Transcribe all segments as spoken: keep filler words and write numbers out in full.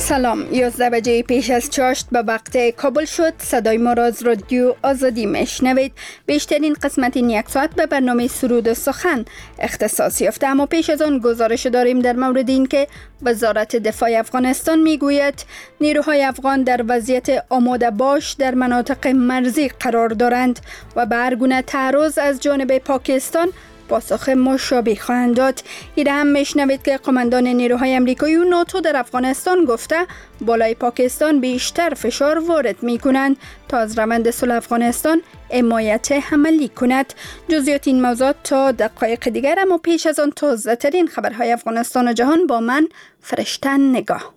سلام، یازده بجه پیش از چاشت به وقت کابل شد. صدای ما را از رادیو آزادی میشنوید. بیشترین قسمت این یک ساعت به برنامه سرود و سخن اختصاص یافته، اما پیش از آن گزارش داریم در مورد این که وزارت دفاع افغانستان میگوید نیروهای افغان در وضعیت آماده باش در مناطق مرزی قرار دارند و به هر گونه تعرض از جانب پاکستان پاسخ مشابه خواهند داد. ایره هم میشنوید که قماندان نیروهای امریکایی و ناتو در افغانستان گفته بالای پاکستان بیشتر فشار وارد می کنند تا از روند صلح افغانستان حمایت عملی کند. جزئیات این موضوع تا دقایق دیگر، اما پیش از آن تازه ترین خبرهای افغانستان و جهان با من فرشته نگاه.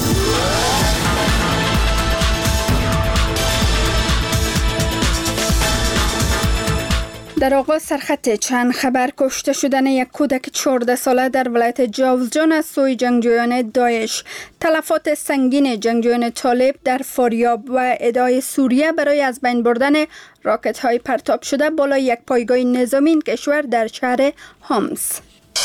در آغاز سرخط چند خبر: کشته شدن یک کودک چهارده ساله در ولایت جوزجان از سوی جنگجویان داعش، تلفات سنگین جنگجویان طالب در فاریاب و ادعای سوریه برای از بین بردن راکت های پرتاب شده بالای یک پایگاه نظامی این کشور در شهر هومس.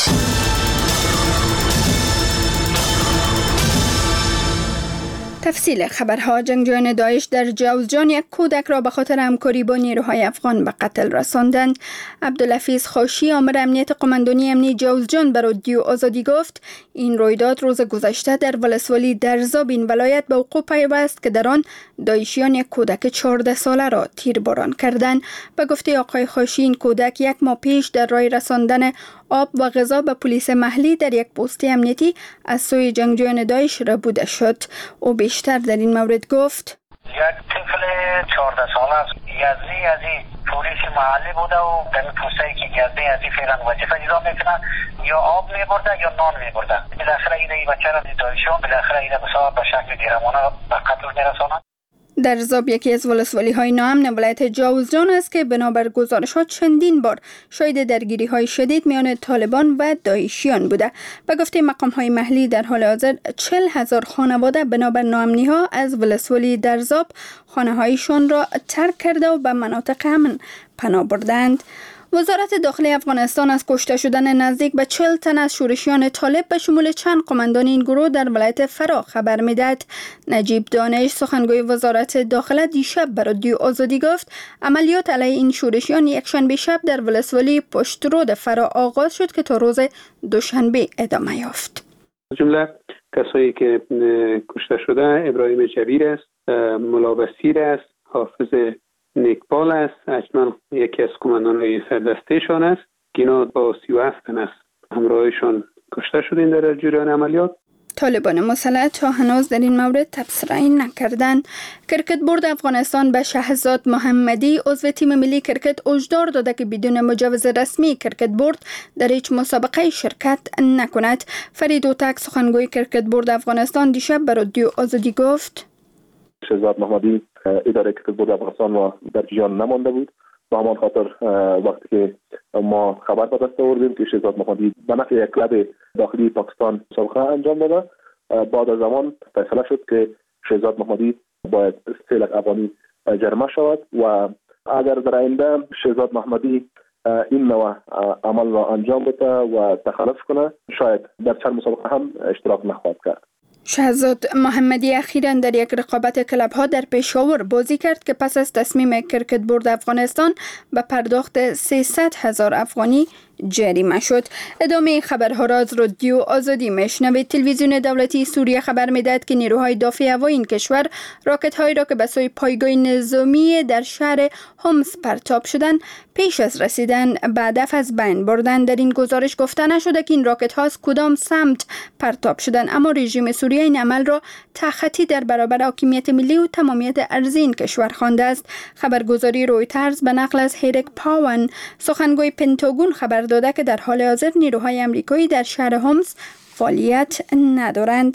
تفصیل خبرها: جنگجویان داعش در جوزجان یک کودک را به خاطر همکاری با نیروهای افغان به قتل رساندند. عبدالحفیظ خاشی، آمر امنیت قماندانی امنی جوزجان، به رادیو آزادی گفت این رویداد روز گذشته در ولسوالی درزاب این ولایت به وقوع پیوست که در آن داعشیان یک کودک چهارده ساله را تیرباران کردند. به گفته آقای خاشی، این کودک یک ماه پیش در راه رساندن آب و غذا به پلیس محلی در یک پست امنیتی از سوی جنگجویان داعش ربوده شد. او بیشتر در این مورد گفت: یک طفل چهارده ساله است، یزدی از این پلیس محلی بوده و در این پوستایی که یزدی از این فعلا وظیفه اجرا میکنه، یا آب میبرده یا نان میبرده. بالاخره این بچه را داعشیان بالاخره این به شکل دیرمانه به قتل میرسانند. درزاب یکی از ولسوالی های ناامن ولایت جوزجان است که بنابر گزارشات چندین بار شاهد درگیری های شدید میان طالبان و داعشیان بوده. به گفته مقام های محلی در حال حاضر چهل هزار خانواده بنابر ناامنی ها از ولسوالی درزاب خانه هایشان را ترک کرده و به مناطق امن پناه بردند. وزارت داخلی افغانستان از کشته شدن نزدیک به چهل تن از شورشیان طالب به شمول چند قماندان این گروه در ولایت فرا خبر میداد. نجیب دانش، سخنگوی وزارت داخله، دیشب به رادیو آزادی گفت عملیات علیه این شورشیان یکشنبه شب در ولسوالی پشترود فرا آغاز شد که تا روز دوشنبه ادامه یافت. جمله کسایی که کشته شده ابراهیم جبیر است، ملا بصیر است، حافظ نیکپال است، اجمل یکی از کماندان‌های سردسته‌شان است که اینا با سی و هفت تن است همراهشان کشته شدند در جریان عملیات. طالبان مسلح تا هنوز در این مورد تبصره نکردند. کرکت بورد افغانستان به شهزاد محمدی، عضو تیم ملی کرکت، هشدار داده که بدون مجوز رسمی کرکت بورد در هیچ مسابقه شرکت نکند. فرید اوتک، سخنگوی کرکت بورد افغانستان، دیشب به رادیو آزادی گفت شهزاد محمدی اداره کرکت بورد افغانستان و در جریان نمانده بود. به همان خاطر وقتی که ما خبر به دست آوردیم که شهزاد محمدی به نفع یک کلب داخلی پاکستان مسابقه انجام داده، بعد از زمان فیصله شد که شهزاد محمدی باید سه لک افغانی جریمه شود و اگر در آینده شهزاد محمدی این نوع عمل را انجام بده و تخلف کنه، شاید در چند مسابقه هم اشتراک نخواهد کرد. شهزاد محمدی اخیراً در یک رقابت کلب ها در پشاور بازی کرد که پس از تصمیم کرکت بورد افغانستان به پرداخت سیصد هزار افغانی جریمه شد. ادامه خبرها را از رادیو آزادی میشنوید. تلویزیون دولتی سوریه خبر میدهد که نیروهای دفاع هوایی این کشور راکت هایی را که به سوی پایگاه نظامی در شهر هومس پرتاب شدند پیش از رسیدن به هدف از بین بردند. در این گزارش گفته نشده که این راکت ها از کدام سمت پرتاب شدند، اما رژیم سوریه این عمل را تخطی در برابر حاکمیت ملی و تمامیت ارضی این کشور خوانده است. خبرگزاری رویترز به نقل از هریک پاون، سخنگوی پنتاگون، خبر داده که در حال حاضر نیروهای امریکایی در شهر هومس فعالیت ندارند.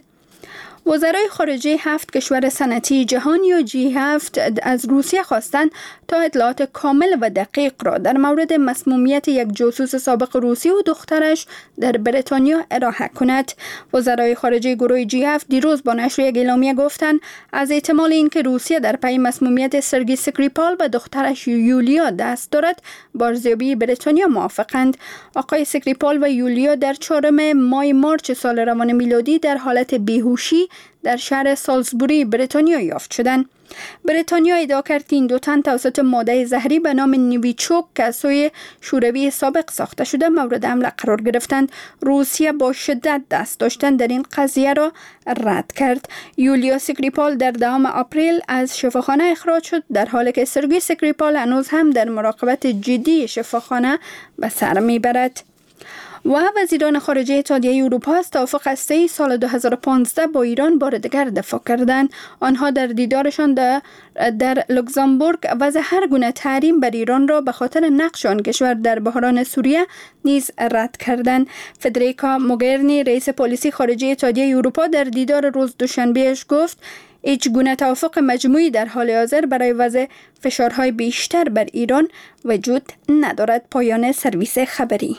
وزرای خارجه هفت کشور صنعتی جهان یا جی هفت از روسیه خواستند تا اطلاعات کامل و دقیق را در مورد مسمومیت یک جاسوس سابق روسی و دخترش در بریتانیا ارائه کند. وزرای خارجه گروه جی هفت دیروز با نشر یک اعلامیه گفتند از احتمال اینکه روسیه در پی مسمومیت سرگئی سکریپال و دخترش یولیا دست دارد با ارزیابی بریتانیا موافقند. آقای سکریپال و یولیا در چهارم ماه مارچ سال روان میلادی در حالت بیهوشی در شهر سالزبوری بریتانیا یافت شدند. بریتانیا ادعا کرد که این دو تن توسط ماده زهری به نام نویچوک که از سوی شوروی سابق ساخته شده مورد حمله قرار گرفتند. روسیه با شدت دست داشتن در این قضیه را رد کرد. یولیا سکریپال در دهم آپریل از شفاخانه اخراج شد، در حالی که سرگی سکریپال هنوز هم در مراقبت جدی شفاخانه به سر میبرد. و وزیران خارجه اتحادیه اروپا از توافق هسته‌ای سال دو هزار و پانزده با ایران بار دیگر دفاع کردند. آنها در دیدارشان در, در لوکزامبورگ وضع هر گونه تحریم بر ایران را به خاطر نقش آن کشور در بحران سوریه نیز رد کردند. فدریکا موگرینی رئیس پلیسی خارجه اتحادیه اروپا در دیدار روز دوشنبهش گفت هیچ گونه توافق مجموعی در حال حاضر برای وضع فشارهای بیشتر بر ایران وجود ندارد. پایان سرویس خبری.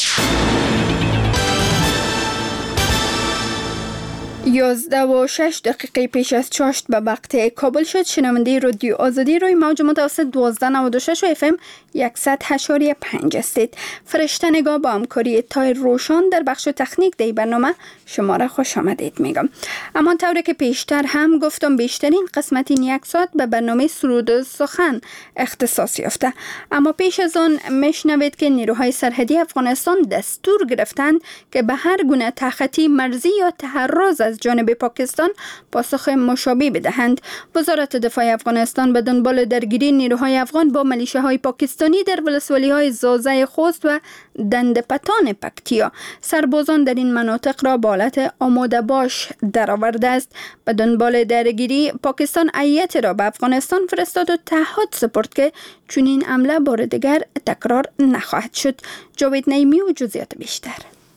یازده و شش دقیقه پیش از چاشت به وقت کابل شد. شنونده رادیو آزادی روی موج متوسط دوازده نود و شش و اف ام صد و هشت و پنج هستید. فرشته نگاه با همکاری تایر روشان در بخش تکنیک دی برنامه شما را خوش آمدید میگم. اما طوری که پیشتر هم گفتم بیشترین قسمت این یک ساعت به برنامه سرود سخن اختصاص یافته. اما پیش از آن میشنوید که نیروهای سرحدی افغانستان دستور گرفتند که به هر گونه تخطی مرزی یا تحرز از جانب پاکستان پاسخ مشابه بدهند. وزارت دفاع افغانستان به دنبال درگیری نیروهای افغان با ملیشه‌های پاکستانی در ولسوالی‌های زازای خوست و دندپتان پکتیا سربازان در این مناطق را به حالت آماده باش درآورده است. به دنبال درگیری پاکستان هیئت را به افغانستان فرستاد و تعهد سپرد که چنین حمله بار دیگر تکرار نخواهد شد. جاوید نعیمی و جزئیات بیشتر.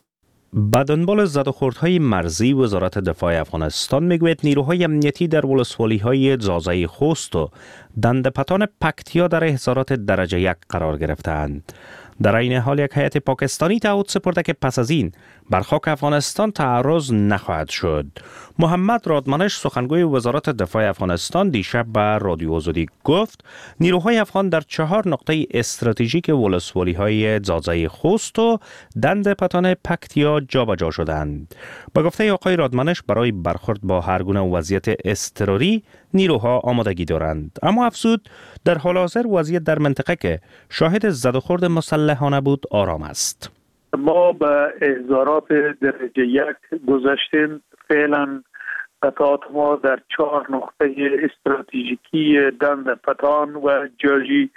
به دنبال زدوخوردهای مرزی وزارت دفاع افغانستان میگوید نیروهای امنیتی در ولسوالی‌های زازای خوست و دندپتان پکتیا در احضارات درجه یک قرار گرفتند. در این حال یک هیئت پاکستانی تعهد سپرده که پس از این بر خاک افغانستان تعرض نخواهد شد. محمد رادمنش سخنگوی وزارت دفاع افغانستان دیشب به رادیو آزادی گفت نیروهای افغان در چهار نقطه استراتژیک ولسوالی‌های زازای خوست و دندپتان پکتیا جابجا شدند. به گفته آقای رادمنش برای برخورد با هر گونه وضعیت اضطراری نیروها آمادگی دارند، اما افزود در حال حاضر وضعیت در منطقه که شاهد زدوخورد مسلحانه بود آرام است. ما به احضارات درجه یک گذاشتیم. فعلا قطعات ما در چهار نقطه استراتژیکی دندپتان و جاجی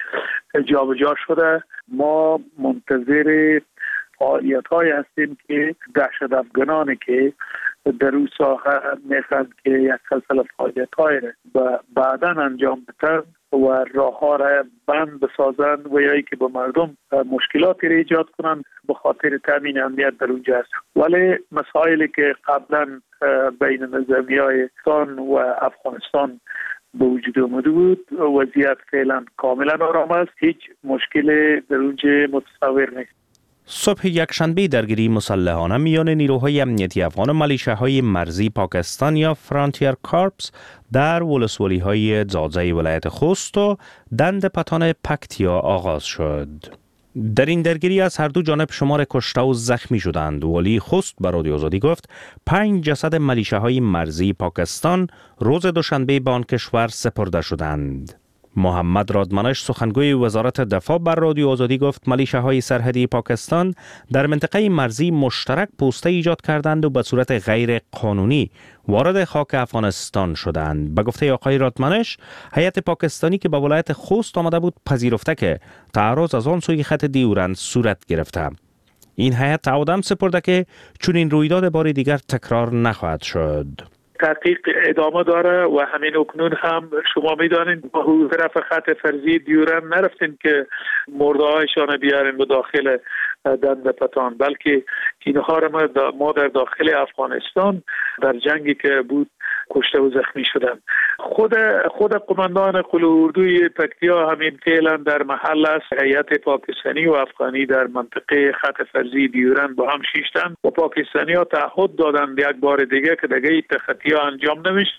جابجا شده. ما منتظر فعالیت‌های هستیم که دهشت افغانانی که در اون ساحه میخواهند که یک سلسله فعالیت‌های را بعداً انجام بدن و راه‌ها را بند بسازند و یا که با مردم مشکلاتی را ایجاد کنند به خاطر تامین امنیت در اونجا است. ولی مسائلی که قبلا بین نظامی‌های پاکستان و افغانستان به وجود آمده بود وضعیت فعلا کاملا آرام است. هیچ مشکلی در اونجا متصور نیست. صبح یکشنبه درگیری مسلحانه میان نیروهای امنیتی افغان و ملیشه‌های مرزی پاکستان یا فرانتیر کارپس در ولسوالی‌های زازای ولایت خوست و دندپتان پکتیا آغاز شد. در این درگیری از هر دو جانب شمار کشته و زخمی شدند. ولی خوست به رادیو آزادی گفت پنج جسد ملیشه‌های مرزی پاکستان روز دوشنبه به آن کشور سپرده شدند. محمد رادمنش سخنگوی وزارت دفاع بر رادیو آزادی گفت ملیشه‌های سرحدی پاکستان در منطقه مرزی مشترک پوسته ایجاد کردند و به صورت غیر قانونی وارد خاک افغانستان شدند. به گفته آقای رادمنش هیئت پاکستانی که به ولایت خوست آمده بود پذیرفته که تعرض از آن سوی خط دیورند صورت گرفته. این هیئت تعهد سپرده که چنین رویداد بار دیگر تکرار نخواهد شد. تحقیق ادامه داره و همین اکنون هم شما میدانید به طرف خط فرضی دیورند نرفتین که مرده هایشان بیارین به داخل دندپتان، بلکه اینها را ما در داخل افغانستان در جنگی که بود کشته و زخمی شدند. خود خود قماندان قلوه اردوی پکتیا همین فعلا در محل است. هیئت پاکستانی و افغانی در منطقه خط فرضی دیورند با هم شیشتند و پاکستانی ها تعهد دادند یک بار دیگه که دیگه تخطی ها انجام نمیشه.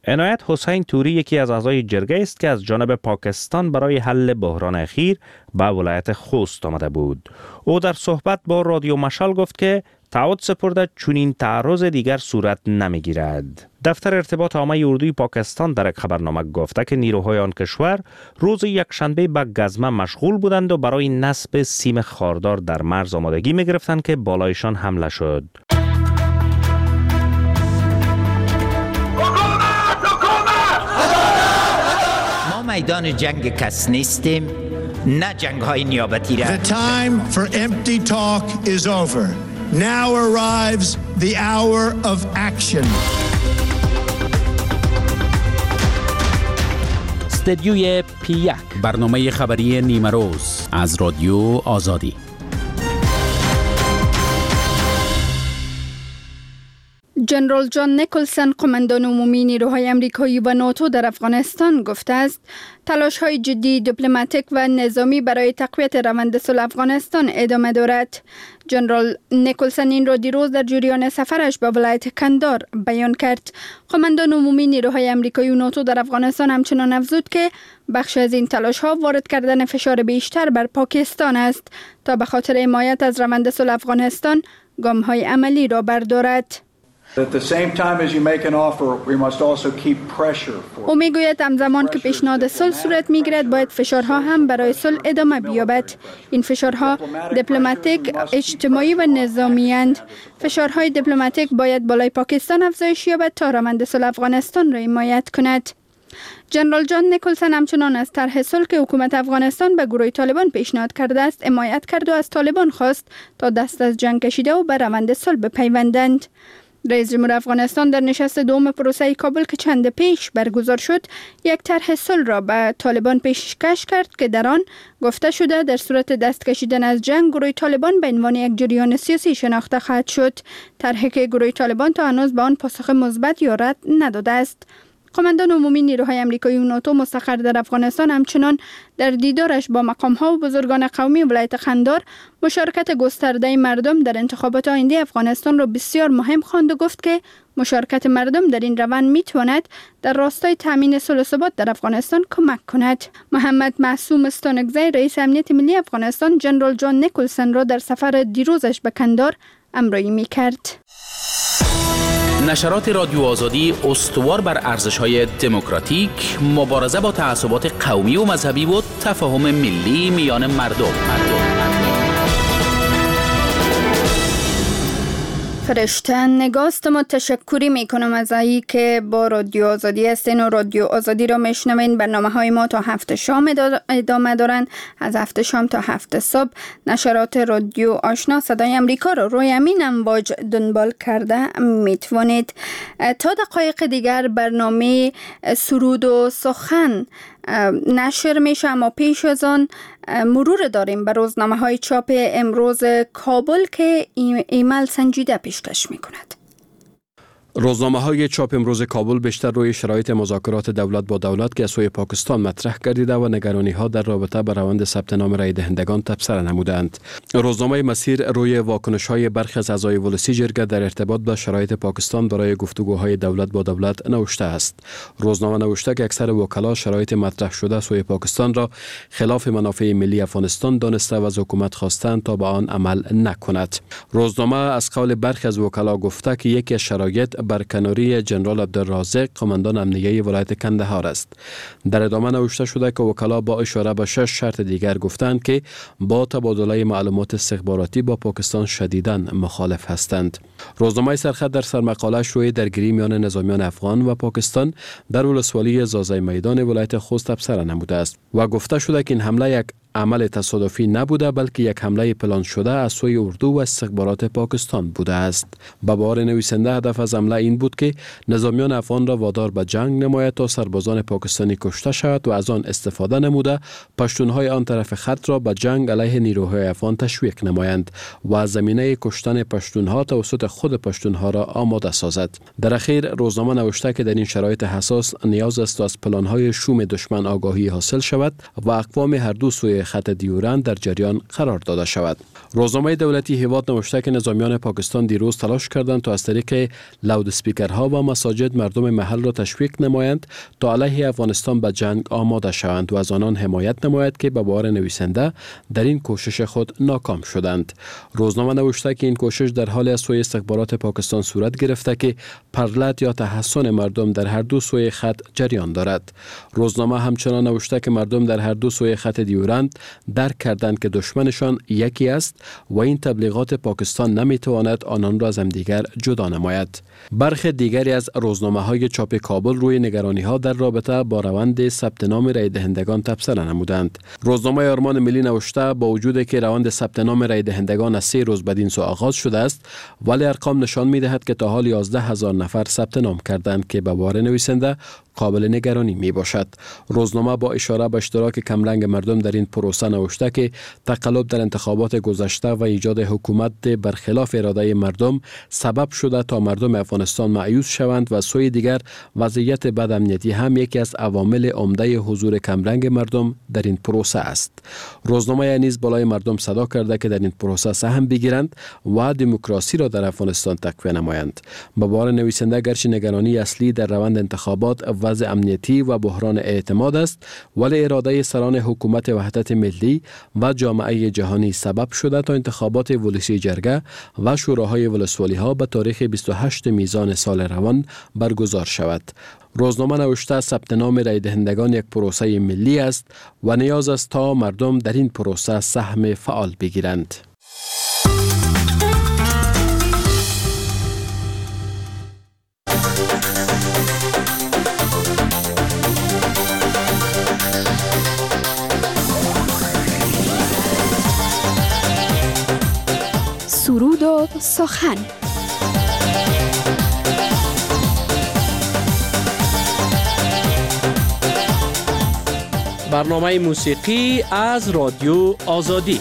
عنایت حسین توری یکی از اعضای جرگه است که از جانب پاکستان برای حل بحران اخیر به ولایت خوست آمده بود. او در صحبت با رادیو مشال گفت که تعهد سپرده چنین تعرض دیگر صورت نمیگیرد. دفتر ارتباط عامه اردوی پاکستان در یک خبرنامه گفته که نیروهای آن کشور روز یکشنبه به گزمه مشغول بودند و برای نصب سیم خاردار در مرز آمادگی می گرفتند که بالایشان حمله شد. میدان جنگ کس نیستیم، نه جنگ های نیابتی را. The time for empty talk is over. Now arrives the hour of action. استدیوی پی یک، برنامه خبری نیمه روز از رادیو آزادی. جنرال جان نیکلسن، قماندان عمومی نیروهای آمریکایی و ناتو در افغانستان، گفته است تلاش‌های جدی دیپلماتیک و نظامی برای تقویت روند صلح افغانستان ادامه دارد. جنرال نیکلسن این را دیروز در جریان سفرش به ولایت کندهار بیان کرد. قماندان عمومی نیروهای آمریکایی و ناتو در افغانستان همچنان افزود که بخش از این تلاش‌ها وارد کردن فشار بیشتر بر پاکستان است تا به خاطر حمایت از روند صلح افغانستان گام‌های عملی را بردارد. او میگوید همزمان که پیشنهاد صلح صورت میگیرد باید فشارها هم برای صلح ادامه بیابد. این فشارها دیپلماتیک، اجتماعی و نظامی اند. فشارهای دیپلماتیک باید بالای پاکستان افزایش یابد تا روند صلح افغانستان را حمایت کند. جنرال جان نیکلسن همچنان از طرح صلح که حکومت افغانستان به گروه طالبان پیشنهاد کرده است حمایت کرد و از طالبان خواست تا دست از جنگ کشیده و به روند صلح بپیوندند. رئیس جمهور افغانستان در نشست دوم پروسه کابل که چند پیش برگزار شد یک طرح صلح را به طالبان پیشکش کرد که در آن گفته شده در صورت دست کشیدن از جنگ گروه طالبان به عنوان یک جریان سیاسی شناخته خواهد شد. طرحی که گروه طالبان تا هنوز به آن پاسخ مثبت یا رد نداده است. قماندان عمومی نیروهای آمریکایی و ناتو مستقر در افغانستان همچنان در دیدارش با مقام‌ها و بزرگان قومی ولایت کندهار مشارکت گسترده مردم در انتخابات آینده افغانستان را بسیار مهم خواند و گفت که مشارکت مردم در این روند میتواند در راستای تامین صلح و ثبات در افغانستان کمک کند. محمد معصوم استانکزی، رئیس امنیت ملی افغانستان، جنرال جان نیکلسن را در سفر دیروزش به کندهار همراهی می‌کرد. نشرات رادیو آزادی استوار بر ارزش‌های دموکراتیک، مبارزه با تعصبات قومی و مذهبی و تفاهم ملی میان مردم. مردم. فرشته نگاست، ما تشکری میکنم از ایی که با رادیو آزادی هستین و رادیو آزادی را میشنوین. برنامه های ما تا هفت شام ادامه دارن، از هفت شام تا هفت صبح. نشرات رادیو آشنا صدای امریکا را روی همین امواج دنبال کرده میتوانید. تا دقایق دیگر برنامه سرود و سخن نشر میشه، اما پیش از آن مرور داریم به روزنامه های چاپ امروز کابل که ایمیل سنجیده پیشکش میکند. روزنامه های چاپ امروز کابل بیشتر روی شرایط مذاکرات دولت با دولت که از سوی پاکستان مطرح گردیده و نگرانی ها در رابطه با روند ثبت نام رای دهندگان تبصره نمودند. روزنامه مسیر روی واکنش های برخی از اعضای ولسی جرگه در ارتباط با شرایط پاکستان برای گفتگوهای دولت با دولت نوشته است. روزنامه نوشته که اکثر وکلا شرایط مطرح شده سوی پاکستان را خلاف منافع ملی افغانستان دانسته و از حکومت خواستند تا به آن عمل نکند. روزنامه از قول برخی از وکلا گفته که یکی از شرایط برکناری جنرال عبدالرازق قماندان امنیه ولایت کندهار است. در ادامه نوشته شده که وکلا با اشاره به شش شرط دیگر گفتند که با تبادله معلومات استخباراتی با پاکستان شدیداً مخالف هستند. روزنامه سرخط در سرمقاله‌اش روی درگیری میان نظامیان افغان و پاکستان در ولسوالی زازای میدان ولایت خوست تبصره نموده است و گفته شده که این حمله یک عمل تصادفی نبوده بلکه یک حمله پلان شده از سوی اردو و استخبارات پاکستان بوده است. به باور نویسنده هدف از حمله این بود که نظامیان افغان را وادار به جنگ نماید تا سربازان پاکستانی کشته شود و از آن استفاده نموده پشتونهای آن طرف خط را به جنگ علیه نیروهای افغان تشویق نمایند و از زمینه کشتن پشتونها توسط خود پشتونها را آماده سازد. در اخیر روزنامه نوشته که در این شرایط حساس نیاز است از پلانهای شوم دشمن آگاهی حاصل شود و اقوام هر دو سوی سوی خط دیورند در جریان قرار داده شود. روزنامه دولتی هیواد نوشته که نظامیان پاکستان دیروز تلاش کردند تا از طریق لاود اسپیکرها و مساجد مردم محل را تشویق نمایند تا علیه افغانستان به جنگ آماده شوند و از آنان حمایت نماید که به باور نویسنده در این کوشش خود ناکام شدند. روزنامه نوشته که این کوشش در حال از سوی استخبارات پاکستان صورت گرفته که پرلت یا تحسن مردم در هر دو سوی خط جریان دارد. روزنامه همچنان نوشته که مردم در هر دو سوی خط دیورند درک کردند که دشمنشان یکی است و این تبلیغات پاکستان نمیتواند آنان را از همدیگر جدا نماید. برخی دیگری از روزنامه‌های چاپ کابل روی نگرانی‌ها در رابطه با روند ثبت نام رای دهندگان تبصره نمودند. روزنامه آرمان ملی نوشته با وجود که روند ثبت نام رای دهندگان از سه روز بدین سو آغاز شده است، ولی ارقام نشان می‌دهد که تا حال یازده هزار نفر ثبت نام کردند که به باور نویسنده قابل نگرانی می باشد. روزنامه با اشاره به اشتراک کمرنگ مردم در این پروسه نوشته که تقلب در انتخابات گذشته و ایجاد حکومت برخلاف اراده مردم سبب شده تا مردم افغانستان مایوس شوند و سوی دیگر وضعیت بد امنیتی هم یکی از عوامل عمده حضور کمرنگ مردم در این پروسه است. روزنامه نیز بالای مردم صدا کرده که در این پروسه سهم بگیرند و دموکراسی را در افغانستان تقویت نمایند. به باور نویسنده گرچه نگرانی اصلی در روند انتخابات وضع امنیتی و بحران اعتماد است، ولی اراده سران حکومت وحدت ملی و جامعه جهانی سبب شده تا انتخابات ولسی جرگه و شوراهای ولسوالی ها به تاریخ بیست و هشتم میزان سال روان برگزار شود. روزنامه نوشته ثبت نام رای دهندگان یک پروسه ملی است و نیاز است تا مردم در این پروسه سهم فعال بگیرند. سرود و سخن. برنامه موسیقی از رادیو آزادی.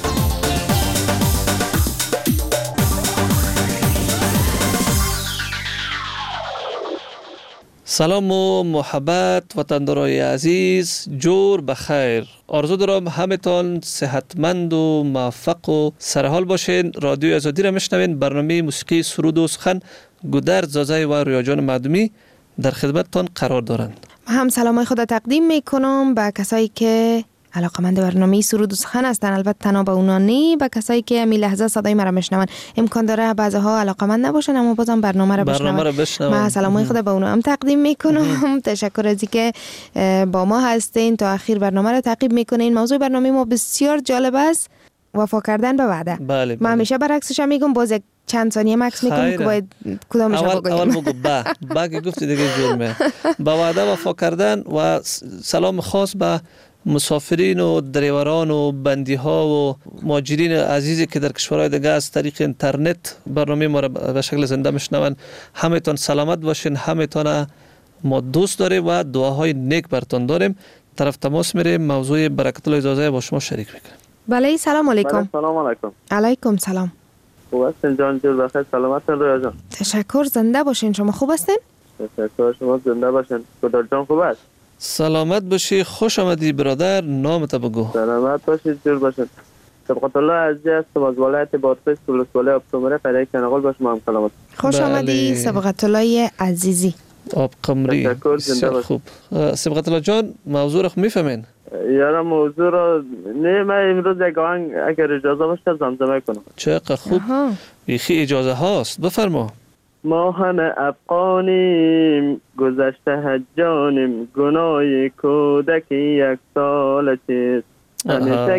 سلام و محبت وطندارای عزیز، جور بخیر. آرزو دارم همتان صحتمند و موفق و سرحال باشین. رادیو آزادی را میشنوین. برنامه موسیقی سرود و سخن گودرد زازای و ریاجان مردمی در خدمتتان قرار دارند. هم سلامای خود تقدیم میکنم به کسایی که علاقمند برنامه سرود و سخن هستن، البته تنها به اونا نی، به کسایی که می لحظه صدای مرا میشنون. امکان داره بعضها علاقمند نباشن اما بازم برنامه رو بشنون. من سلامای خود به اونا هم تقدیم میکنم. تشکر از اینکه با ما هستین تا اخیر برنامه رو تعقیب میکنین. موضوع برنامه ما بسیار جالب است، وفا کردن به وعده. بله من همیشه برعکسش میگم، باز یک چند ثانیه مکس میکنم که باید کدامش رو بگویم. اول بگو با با که گفتی دیگه جرمه. با وعده وفا کردن. و سلام خاص به مسافرین و دریوران و بندی ها و مهاجرین عزیزی که در کشورهای دیگه از طریق اینترنت برنامه ما را به شکل زنده میشنون. همتون سلامت باشین. همتون ما دوست داریم و دعاهای نیک براتون داریم. طرف تماس میریم، موضوع برکت الله اجازه با شما شریک میکنیم. بله سلام علیکم. سلام علیکم. علیکم سلام. خوب هستین جان؟ جور بخیر، سلامتین رویا جان. تشکر، زنده باشین. شما خوب هستین؟ تشکر، شما زنده باشین. خدا جان خوب است؟ سلامت باشی، خوش آمدی برادر. نامت بگو. سلامت باشید، جور باشید. سبقت الله عزیز هستم از ولایت بادغیس، ولسوالی آبقمری، قریه کنقل. با شما هم سلامت. خوش آمدی سبقت الله عزیزی. آبقمری. تشکر، زنده باشید. خوب. سبقت الله جان، موضوع رو میفهمین؟ یارم موضوع رو نه، من امروز یک آهنگ اگر اجازه باشه زمزمه کنم. چقدر خوب. بیخی اجازه هاست، بفرما. ما همه افغانیم، گذشته حجانیم، گناه کودکی یک سال چیست. همیشه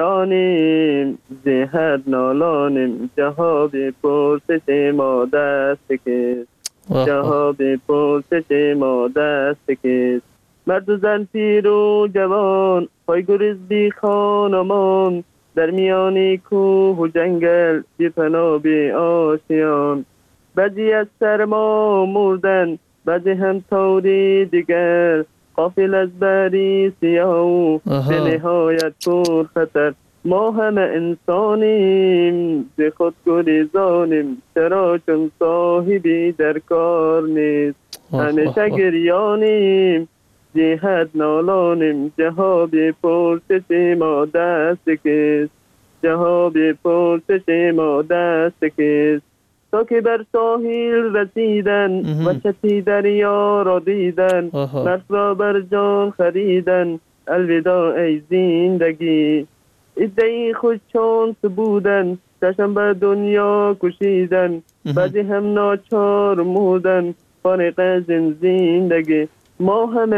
گریانیم، زهر نالانیم، جهاب پرسش ما دست کیست. جهاب پرسش ما دست کیست. مرد و زن، پیر و جوان، پای گریز بی خانمان، در میانی کوه و جنگل، بی پناه بی آسیان. بعضی از سرما مردن، بعضی هم طوری دیگر، غافل از بری سیاه و به نهایت پر خطر. ما همه انسانیم، ز خود گریزانیم، چرا چون صاحبی در کار نیست. همیشه گریانیم، جهت نالانیم جهاب پرسش ما دست کس جهاب پرسش ما دست کس تا که بر ساحل رسیدن و چتی دریا را دیدن نفس را بر جان خریدن الوداع ای زندگی ادعی خود شانس بودن چشم بر دنیا کشیدن بعدی هم ناچار مودن فارغ از زندگی ما همه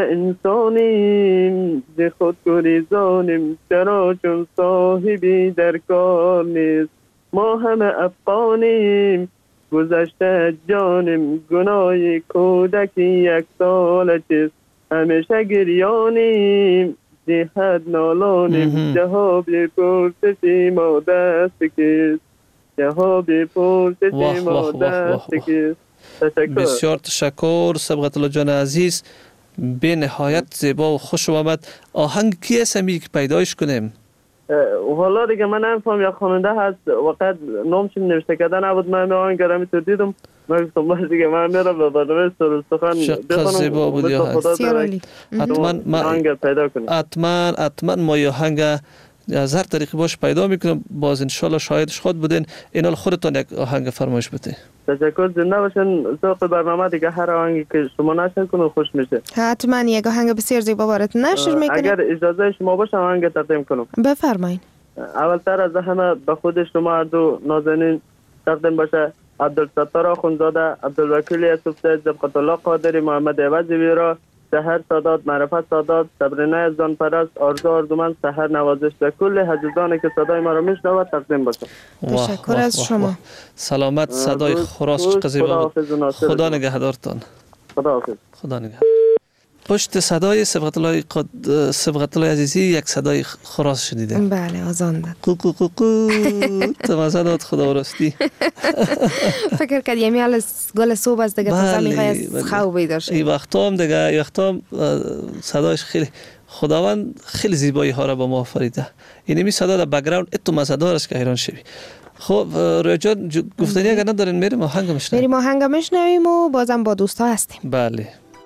انسانیم ز خود گریزانیم چرا چون صاحبی در کار نیست ما همه افغانیم گذشته جانیم گناه کودکی یک سال چیست همیشه گریانیم جهت نالانیم جهاب پرسش ما دست کس جهاب پرسش ما دست کس. بسیار تشکر صبغت الله جان عزیز، به نهایت زیبا و خوش آمد. آهنگ کی است که پیدایش کنیم؟ والا دیگه من نمی‌فهم، یا خواننده هست وقت نامش نوشته کردن نبود، من آهنگ گرمی تو دیدم من گفتم باز دیگه من میرم به برنامه سر سخن چقدر زیبا بود یا هست. حتما آهنگ پیدا کنیم، حتما حتما ما یه آهنگ از هر طریقی باش پیدا میکنم. باز انشالله شاهدش خود بودین. اینال خودتان یک آهنگ فرمایش بده. تشکر، زنده باشین. ذوق برنامه دیگه هر آهنگی که شما نشر کنه خوش میشه. حتما یک آهنگ بسیار زیبا وارد نشر میکنم. اگر اجازه شما باشه آهنگ تقدیم کنم. بفرمایید. اولتر از همه به خود شما هر دو نازنین تقدیم باشه. عبدالستار آخوندزاده، عبدالوکیل یوسفزی، صبغت الله قادری، محمد عوض ویرا، سحر سادات، معرفت سادات، صبرینه ازدان پرست، آرزو آرزومند، سحر نوازش به کل حجزانی که صدای ما را میشنود تقدیم باشه. تشکر از شما. سلامت. صدای خراس چقدر زیبا بود. خدا نگهدارتان. خدا حافظ. خدا نگهدار. پشت صدای صبغت الله قد... صبغت الله عزیزی یک صدای خراس شنیده. بله، آزان داد. قو قو قو قو تماشا داد خدا راستی. فکر کرد یمی حال گل صبح از دیگه تازه میخوای از خواب بیدار شد. این وقتا هم دیگه این وقتا هم صدایش خیلی خداوند خیلی زیبایی ها را با ما آفریده. یعنی می صدا در بک‌گراند اتو مزه‌دار است که حیران شوی. خب رویا جان گفتنی اگر ندارین میریم آهنگ میشنویم. میریم آهنگ میشنویم و بازم با دوستا هستیم. بله.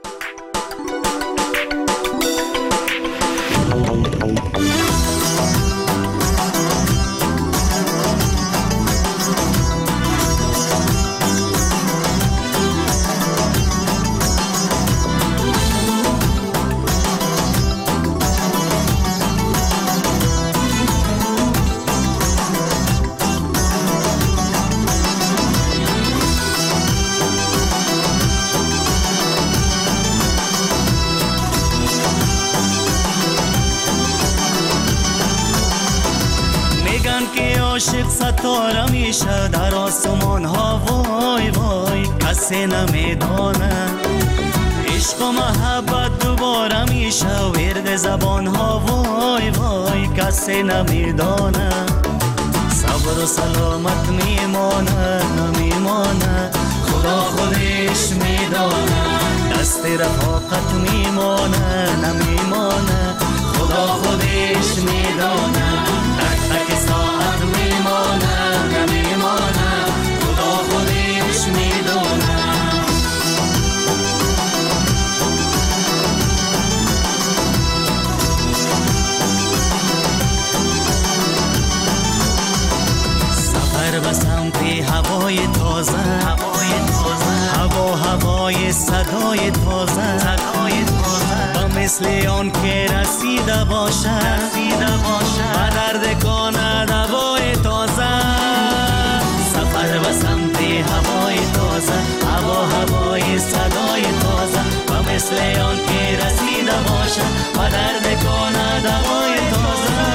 عاشق ستاره میشه در آسمان ها، وای وای کسی نمیدانه. عشق و محبت دوباره میشه ورد زبان ها، وای وای کسی نمیدانه. صبر و سلامت میمانه نمیمانه، خدا خودش میدانه. دست رفاقت میمانه نمیمانه، خدا خودش میدانه. تک تک ساعت میمانه نمیمانه، خدا خودش میدانه. سفر به سمت هوای تازه، هوای تازه، هوا هوای صدای تازه، صدای تازه. و مثل آن که رسیده باشه، رسیده باشه و درد کند هوای تازه. سفر به سمت هوای تازه، هوا هوای صدای تازه. و مثل آن که رسیده باشه و درد کند هوای تازه.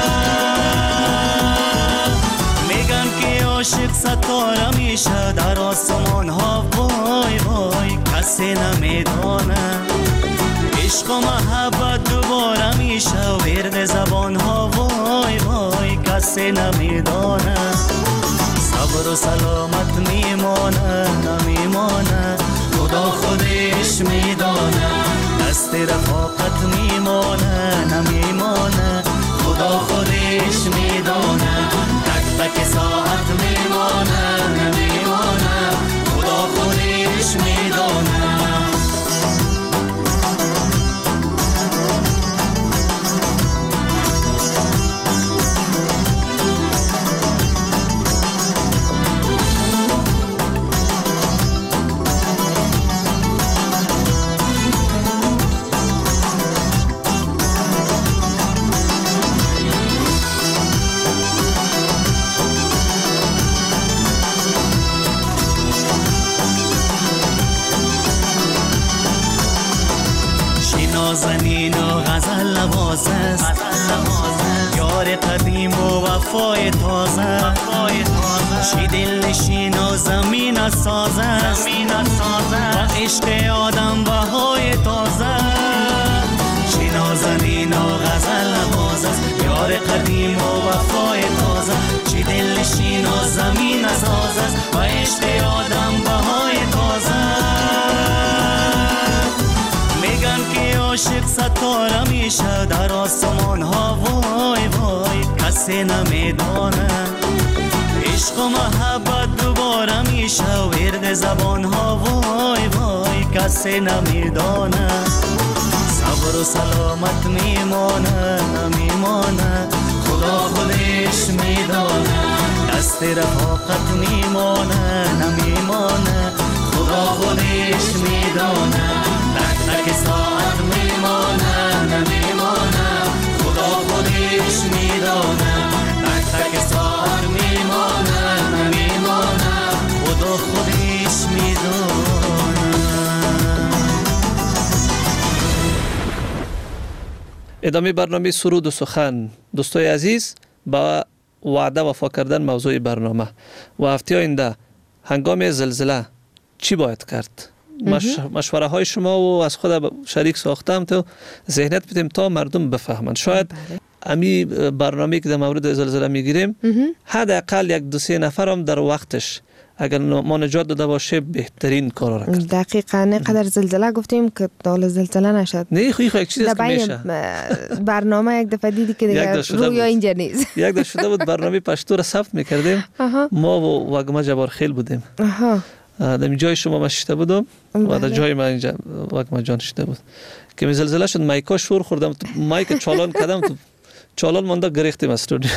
میگن که عاشق ستاره میشه در آسمان ها، وای وای کسی نمیدانه. عشق و محبت دوباره میشه ورد زبان ها، وای وای کسی نمیدانه. صبر و سلامت میمانه نمیمانه، خدا خودش میدانه. دست رفاقت میمانه نمیمانه، خدا خودش میدانه. تک تک ساعت میمانه نمیمانه، خدا خودش میدانه. نشین و غزل نواز است، یار قدیم و وفای تازه، چی دل نشین و زمین ساز است، و عشق آدم بهای تازه، چی نازنین و غزل نواز است، یار قدیم و وفای تازه، چی دل نشین و زمین ساز است، و عشق آدم بهای تازه. میگن که عاشق ستاره میشه در آسمان ها، وای وای کسی نمیدانه، عشق و محبت دوباره میشه ورد زبان ها، وای وای کسی نمیدانه، صبر و سلامت میمانه نمیمانه، خدا خودش میدانه، دست رفاقت میمانه نمیمانه، خدا خودش میدانه، تک تک ساعت میمانه نمیمانه، خدا خودش میدانه، تک تک ساعت میمانه نمیمانه، خدا خودش میدانه. ادامه برنامه سرود و سخن. دوستای عزیز، با وعده وفا کردن موضوع برنامه و هفته آینده هنگام زلزله چی باید کرد؟ مش... مشوره های شما و از خود شریک ساختم تو ذهنیت بدیم تا مردم بفهمند. شاید امی برنامه که در مورد زلزله میگیریم حداقل یک دو سه نفر هم در وقتش اگر ما نجات داده باشه بهترین کار را کرد. دقیقاً نقدر زلزله گفتیم که دال زلزله نشد. نه خوی خوی یک چیز که میشه. برنامه یک دفعه دیدی که دیگه رویا اینجا نیست. یک دفعه شده بود برنامه پشتو را ثبت میکردیم. ما و وگما جبار خیل بودیم. آها. در جای شما من شده بودم و در جای من اینجا وگما جان شده بود. که می زلزله شد مایکا شور خوردم، مایک چالان کردم تو چالان مونده گریختیم از استودیو.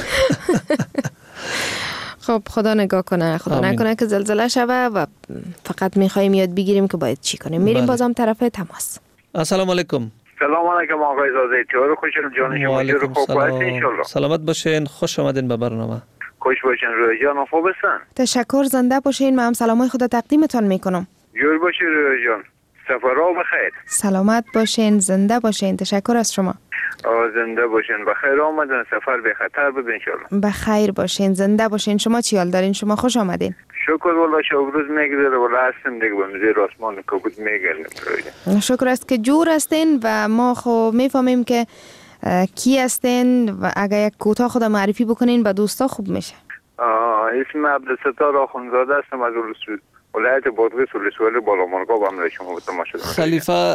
خب خدا نگاه کنه، خدا آمین. نکنه که زلزله شوه و فقط میخوایم یاد بگیریم که باید چی کنیم. میریم بازم طرف تماس. السلام علیکم. سلام علیکم آقای زاده، چطور خوشم جان شما؟ چطور خوب هستین ان شاء الله؟ سلامت باشین، خوش آمدین به برنامه. خوش باشین رویا جان، خوب هستن؟ تشکر، زنده باشین. من هم سلامای خدا تقدیمتون میکنم. جور باشین رویا جان، سفرها بخیر. سلامت باشین، زنده باشین. تشکر از شما. آه زنده باشین، بخیر آمدن، سفر به خطر بود ان شاء الله. بخیر باشین، زنده باشین. شما چی حال دارین؟ شما خوش آمدین. شکر والله شب روز میگذره و هستم دیگه به زیر آسمان کبوت میگردیم. شکر است که جور هستین و ما خو میفهمیم که کی هستین و اگر یک کوتاه خود معرفی بکنین به دوستا خوب میشه. آه اسم عبدالستار آخوندزاده هستم از ولایت بادغیس ولسوالی بالامرغاب هم شما تماشا دارم. خلیفه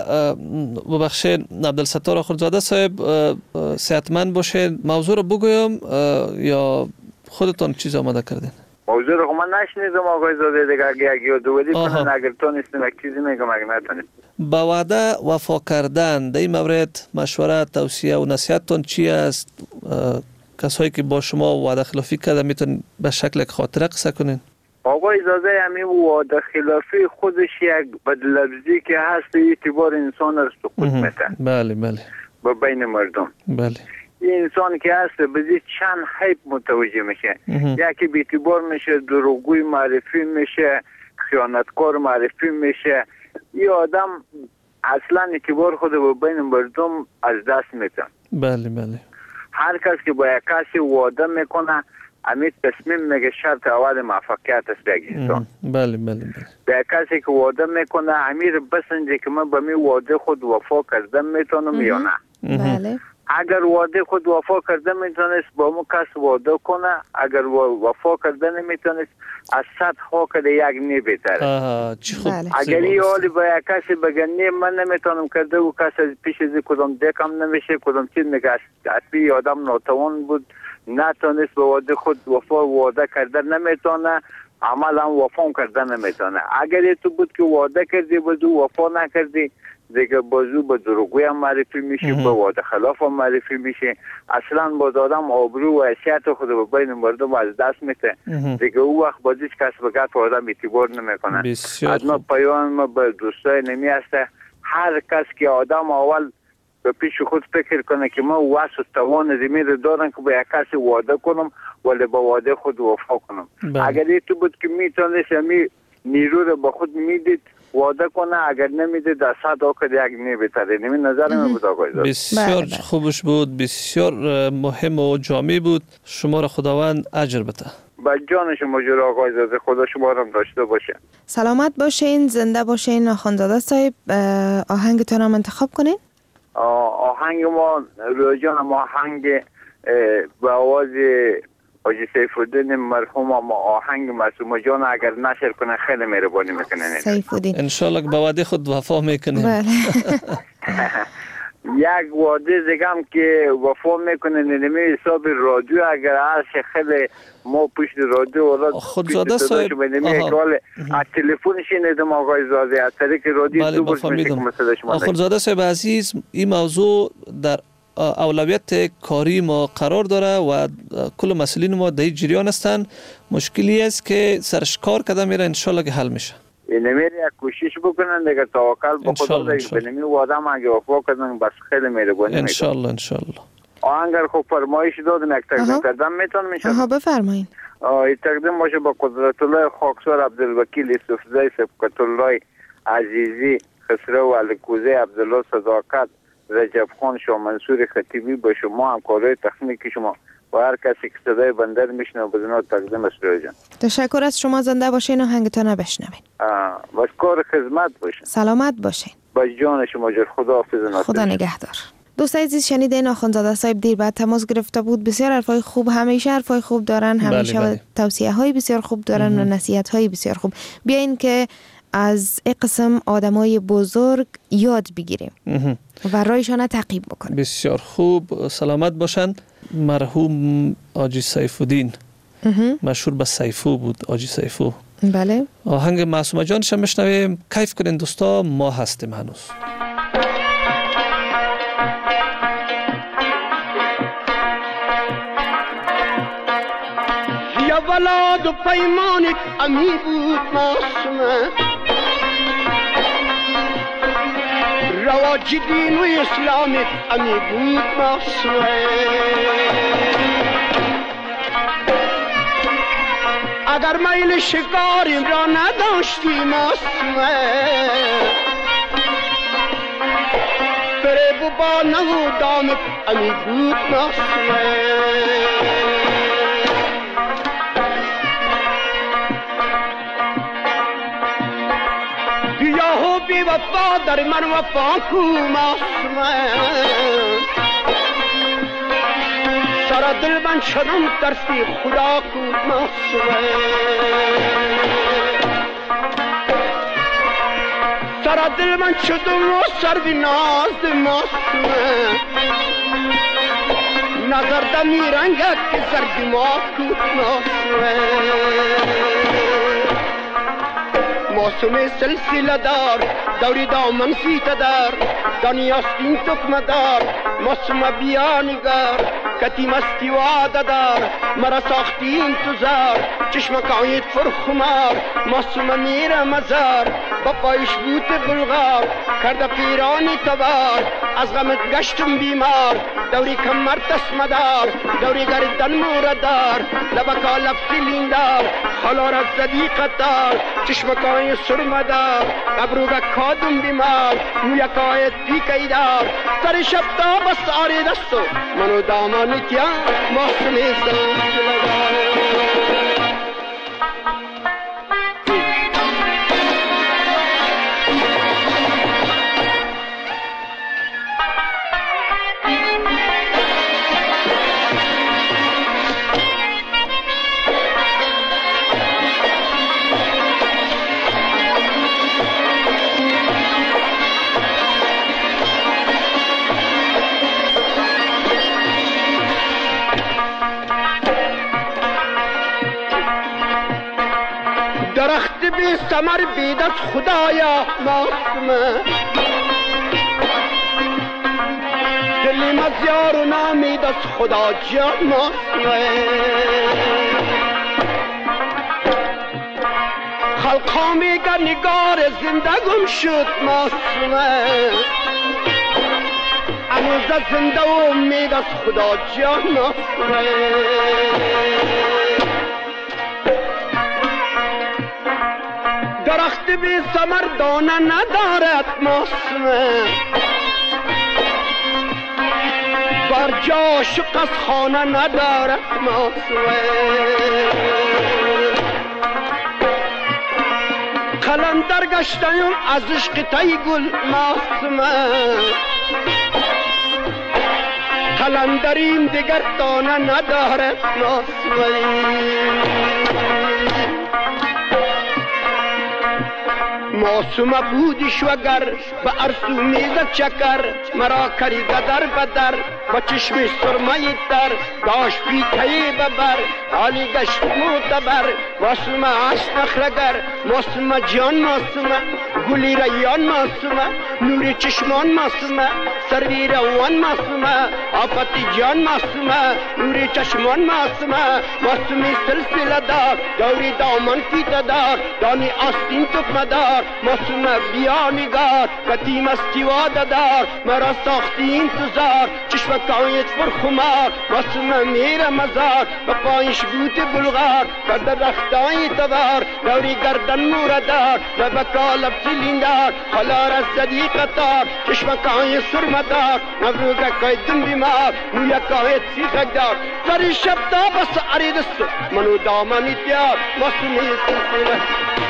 ببخشید عبدالستار آخوندزاده صاحب صحتمند باشین. موضوع رو بگویم یا خودتون چیز آماده کردین؟ موضوع رو من نشنیدم آقای زاده دیگه، اگه اگه یادواری کنن اگر تونستم یک چیزی میگم اگه نتونستم. با وعده وفا کردن در این مورد مشوره توصیه و نصیحتتون چی است؟ کسایی که با شما وعده خلافی کرده میتونن به شکل خاطره قصه کنین؟ آقای زاده همین وعده خلافی خودش یک بدلفظی که هست اعتبار انسان را سقوط میده. بله بله. با بین مردم. بله. این انسان که هست بزی چند حیب متوجه میشه. یکی بی اعتبار میشه، دروغگوی معرفی میشه، خیانتکار معرفی میشه. این آدم اصلا اعتبار خود با بین مردم از دست میده. بله بله. هر کس که با یک کسی وعده میکنه امید تصمیم میگه شرط اول موفقیت است یک انسان. بله بله بله. به کسی که وعده میکنه امیر بسنجه که من به می وعده خود وفا کردم میتونم یا نه. بله. اگر وعده خود وفا کرده میتونست با مو کس وعده کنه، اگر وفا کرده نمیتونست از صد ها کده یک نی بهتره. چی خوب. اگر این حالی با یک کسی بگه نه من نمیتونم کرده و کسی از پیش از کدام دکم نمیشه کدام چیز میگه اصلی آدم ناتوان بود نتونست به وعده خود وفا وعده کرده نمیتونه، عملا وفا کرده نمیتونه. اگر تو بود که وعده کردی بازو وفا نکردی دیگه بازو به دروغگوی هم معرفی میشه، به وعده خلاف هم معرفی میشه. اصلا باز آدم آبرو و حیثیت خود به بین مردم از دست میده دیگه. او وقت باز هیچ کس بگه تو آدم اعتبار نمیکنه. از ما پیام ما به دوستای نمی هسته هر کس که آدم اول به پیش خود فکر کنه که ما واسه توان زمین دارم که با یک کسی وعده کنم ولی با وعده خود وفا کنم. اگر تو بود که میتونست می نیرو رو با خود میدید واده کنه، اگر نمیده در صد آکر یک نی بتره. نمی نظر من بود آقای زاده. بسیار خوبش بود، بسیار مهم و جامع بود. شما را خداوند اجر بده. با جان شما جور آقای زاده، خدا شما را داشته باشه. سلامت باشین، زنده باشین. آخوندزاده صاحب آهنگتون هم انتخاب کنین. آهنگ ما روی جان ما آهنگ به آواز حاجی سیف‌الدین مرحوم، ما آهنگ معصومه جان اگر نشر کنه خیلی مهربانی میکنه. سیف‌الدین ان شاء الله به وعده خود وفا میکنه. بله. یک وعده دیگه هم که وفا میکنه، نمی حساب رادیو اگر هر خیلی ما پشت رادیو ولا خودزاده صاحب از تلفن شنیدم آقای زاده، از طریق رادیو دو بار میشم صدا شما. خودزاده صاحب عزیز، این موضوع در اولویت کاری ما قرار داره و کل مسئولین ما در جریان هستند. مشکلی است که سرش کار کده میره، انشالله که حل میشه. نمیره یک کوشش بکنن دیگه، توکل به خدا دیگه. بنمی وعده ما اگه وفا کردن بس خیلی مهربانی میکنه. انشالله انشالله. آهنگر خوب فرمایش دادم، یک تقدیم کردم میتون میشه. آها بفرمایید. این تقدیم باشه با قدرت الله خاکسار عبدالوکیل یوسفزی، سبقت الله عزیزی، خسرو الکوزی، عبدالله صداقت، رجب خان، شاه منصور خطیبی، با شما همکارای تکنیکی شما و هر کسی که صدای بنده میشنه و بزنات تقدیم است جان. تشکر از شما، زنده باشین و آهنگتون بشنوین. بس کار خدمت باشین. سلامت باشین. با جان شما جان، خدا حافظ. خدا نگهدار. دوستای عزیز، شنیدین آخوندزاده صاحب دیر بعد تماس گرفته بود. بسیار حرفای خوب، همیشه حرفای خوب دارن، همیشه بله بله. توصیه های بسیار خوب دارن مهم. و نصیحت های بسیار خوب. بیاین که از این قسم آدمای بزرگ یاد بگیریم مهم. و رایشان تعقیب بکنیم. بسیار خوب، سلامت باشن. مرحوم حاجی سیف‌الدین مشهور به سیفو بود، حاجی سیفو. بله. آهنگ معصومه جانش میشنویم. کیف کنین دوستا، ما هستیم هنوز. یا ولاد و پیمانت امی بود معصومه، رواج دین و اسلامت امی بود معصومه. اگر میل شکاریم را نداشتی معصومه، فریب و با نهودامت امی بود معصومه. بی وفا در من وفا کو معصومه، سر دل من شدم ترسی خدا کو معصومه. سر دل من شدم و سر بی ناز معصومه، نظر دمی رنگت که سر دماغ کو معصومه. معصومه سلسله دار، دوری دامن سیته دار، دانیاستین تکمه دار. معصومه بیا نگار، کتی مستی واده دار، مرا ساختی انتظار، چشمکایت فرخمار. معصومه میره مزار، با پایش بوت بلغار، کرده پیرانی تبار. از غمت گشتم بیمار، دوری کمر تسمه دار، دوری گردن موره دار، لبکا لب فیلین دار، خالار از زدی قطار، چشمکای سرمه دار، ابروگا کادم بیمار، مویکای پیکی دار. سر شب تا بس آری دستو منو دامان کیا معصومه سلسله دار. درخت بی ثمر بید از خدایا معصومه، دلیم از یار و نامید از خدا جان معصومه. خلقا میگه نگار زنده گم شد معصومه، اموزه زنده و امید از خدا جان معصومه. درخت بی ثمر دانه ندارد موسمه بر جا شق از خانه ندارد موسمه قلندر گشتیم از عشق تی گل موسمه قلندریم دیگر دانه ندارد موسمه موسم بودش وگر به ارسو میزد چکر مرا کری گدر بدر با چشم سرمه در داشت بی تایی ببر حالی گشت معتبر موسم عشق نخرگر موسم جان موسم گلی ریان موسم نور چشمان موسم سروی روان موسم آفت جان موسم نور چشمان موسم موسم سلسله دار دوری دامن فیت دار دانی آستین تکمه دار موسم بیانگار قدیم استیواد دار مرا ساختی انتظار چشم کایت پر خمار موسم میر مزار و پایش بوت بلغار و در رختای تبار دوری گردن موردار لبکا لب سلیندار خلار از زدی قطار چشم کای سرمدار نبروگه کای دن بیمار مویا کایت سیخک دار سری شب تا بس عرید است منو دامنی تیار موسمی سلسله.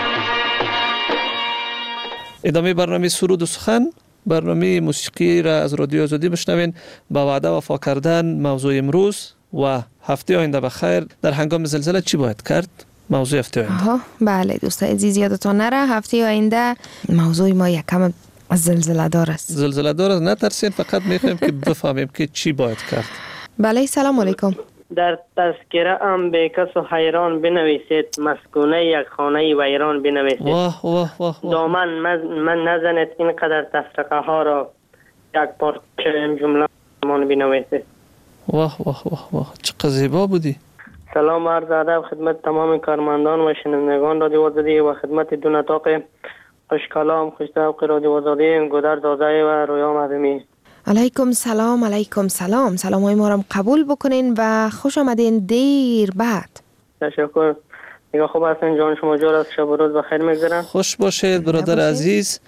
ادامه برنامه سرود و سخن، برنامه موسیقی را از رادیو آزادی بشنوین. با وعده وفا کردن موضوع امروز و هفته آینده بخیر. در هنگام زلزله چی باید کرد؟ موضوع هفته آینده. آها بله دوستان عزیز یادتان نره هفته آینده موضوع ما یکم زلزله دار است. زلزله دار است، نترسین، فقط میخوایم که بفهمیم که چی باید کرد. بله سلام علیکم. در تذکره ام به کس و حیران بنویسید، مسکونه یک خانه ویران بنویسید. واه واه واه دامن من نزنید اینقدر تفرقه ها را، یک پارچه جمله من بنویسید. واه واه واه واه چقدر زیبا بودی. سلام عرض ادب خدمت تمام کارمندان و شنوندگان رادیو آزادی و خدمت دو نطاق خوش کلام خوش ذوق رادیو آزادی گودر زاده و رویا مدمی. علیکم سلام علیکم سلام سلام های ما را قبول بکنین و خوش آمدین دیر بعد. تشکر. دیگه خوب هستین جان شما جور از شب و روز بخیر میگذرن. خوش باشید برادر عزیز.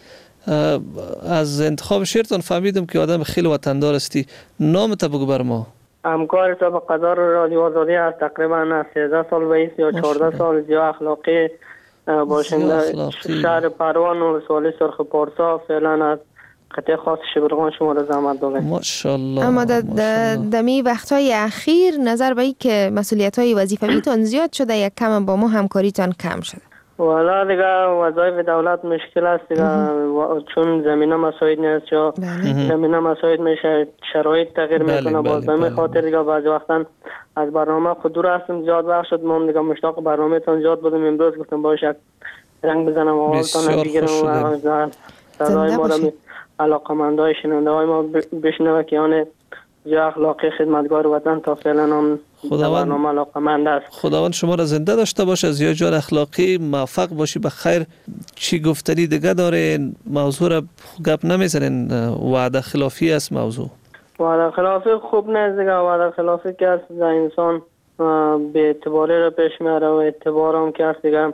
از انتخاب شعرتان فهمیدم که آدم خیلی وطندار استی. نامت بگو بر ما. همکار تو به قدر رادیو آزادی از تقریبا سیزده سال بیست یا چهارده سال زیاد اخلاقی باشنده شهر پروان و سوالی سرخ پارسا فعلا از قطعه خاص شبرغان شما را زحمت دادیم. ماشاءالله. اما در دمی وقتهای اخیر نظر به این که مسئولیت‌های وظیفویتان زیاد شده یک کم با ما همکاریتان کم شده. والا دیگه وظایف دولت مشکل است دیگه چون زمینه مساعد نیست یا زمینه مساعد میشه شرایط تغییر میکنه باز به این خاطر دیگه بعضی وقتا از برنامه خود دور هستم زیاد وقت شد ما دیگه مشتاق برنامه تان زیاد بودم امروز گفتم باشه رنگ بزنم و حالتان بگیرم و صدای ما را علاقمندای شنونده های ما بشنوه که آن زیاد اخلاقی خدمتگار وطن تا فعلا هم برنامه علاقمند است. خداوند شما را زنده داشته باشه، زیاد جان اخلاقی موفق باشی به خیر. چی گفتنی دیگه دارین؟ موضوع را گپ نمیزنین، وعده خلافی است موضوع. وعده خلافی خوب نیست دیگه، وعده خلافی که است انسان به اعتباری را پیش میاره و اعتبار هم که است دیگه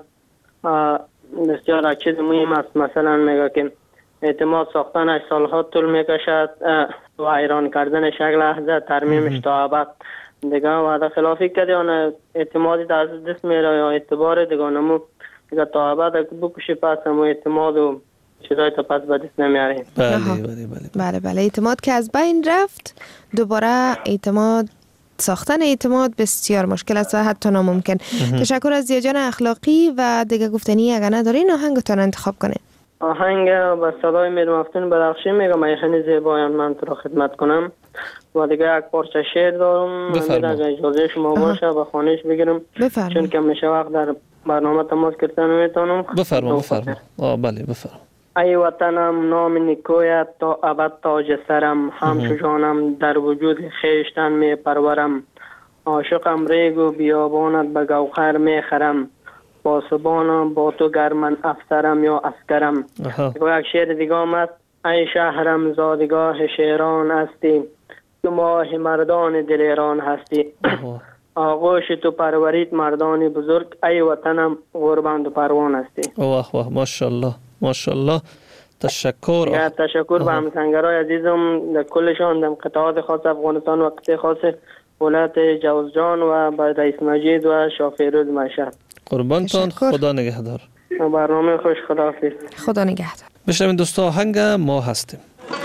بسیار چیز مهم است. مثلا میگه که اعتماد ساختنش سالها طول میکشد و ایران کردنش یک لحظه ترمیمش تا ابد دیگه. وعده خلافی کردی آن اعتمادی از دست میره یا اعتبار دیگه نمو دیگه تا ابد بکشی پس همو اعتماد و چیزای تا پس به دست نمیاره. بله بله بله بله بله اعتماد که از بین رفت دوباره اعتماد ساختن اعتماد بسیار مشکل است و حتی ناممکن. تشکر از زیاجان اخلاقی و دیگه گفتنی اگر ندارین آهنگتان انتخاب کنین. آهنگ با صدای میر مفتون بدخشی میگم ایخنی زیبایان من تو را خدمت کنم و دیگه یک پارچه شعر دارم اگر اجازه شما باشه به خانش بگیرم بفرما. چون که میشه وقت در برنامه تماس کردن نمیتونم. بفرما بفرما. آه بله بفرما. ای وطنم نام نیکویت تا ابد تاج سرم، همچو جانم در وجود خیشتن می پرورم، عاشقم ریگ و بیابانت به گوهر می خرم، پاسبانم با تو گر من افسرم یا عسکرم. یک شعر دیگه آمد ای شهرم زادگاه شیران هستی، تو ماه مردان دل ایران هستی، آغوش تو پرورید مردان بزرگ، ای وطنم قربان و پروان هستی. واه واه ماشاءالله ماشاءالله. تشکر. تشکر به همسنگرای عزیزم در کلشان، در قطعات خاص افغانستان و قطعه خاص ولایت جوزجان و به رئیس مجید و شافیروز مشهد. قربانتان، خدا نگهدار. برنامه خوش، خداحافظ. خدا نگهدار. بشنوین دوستا، آهنگ ما هستیم.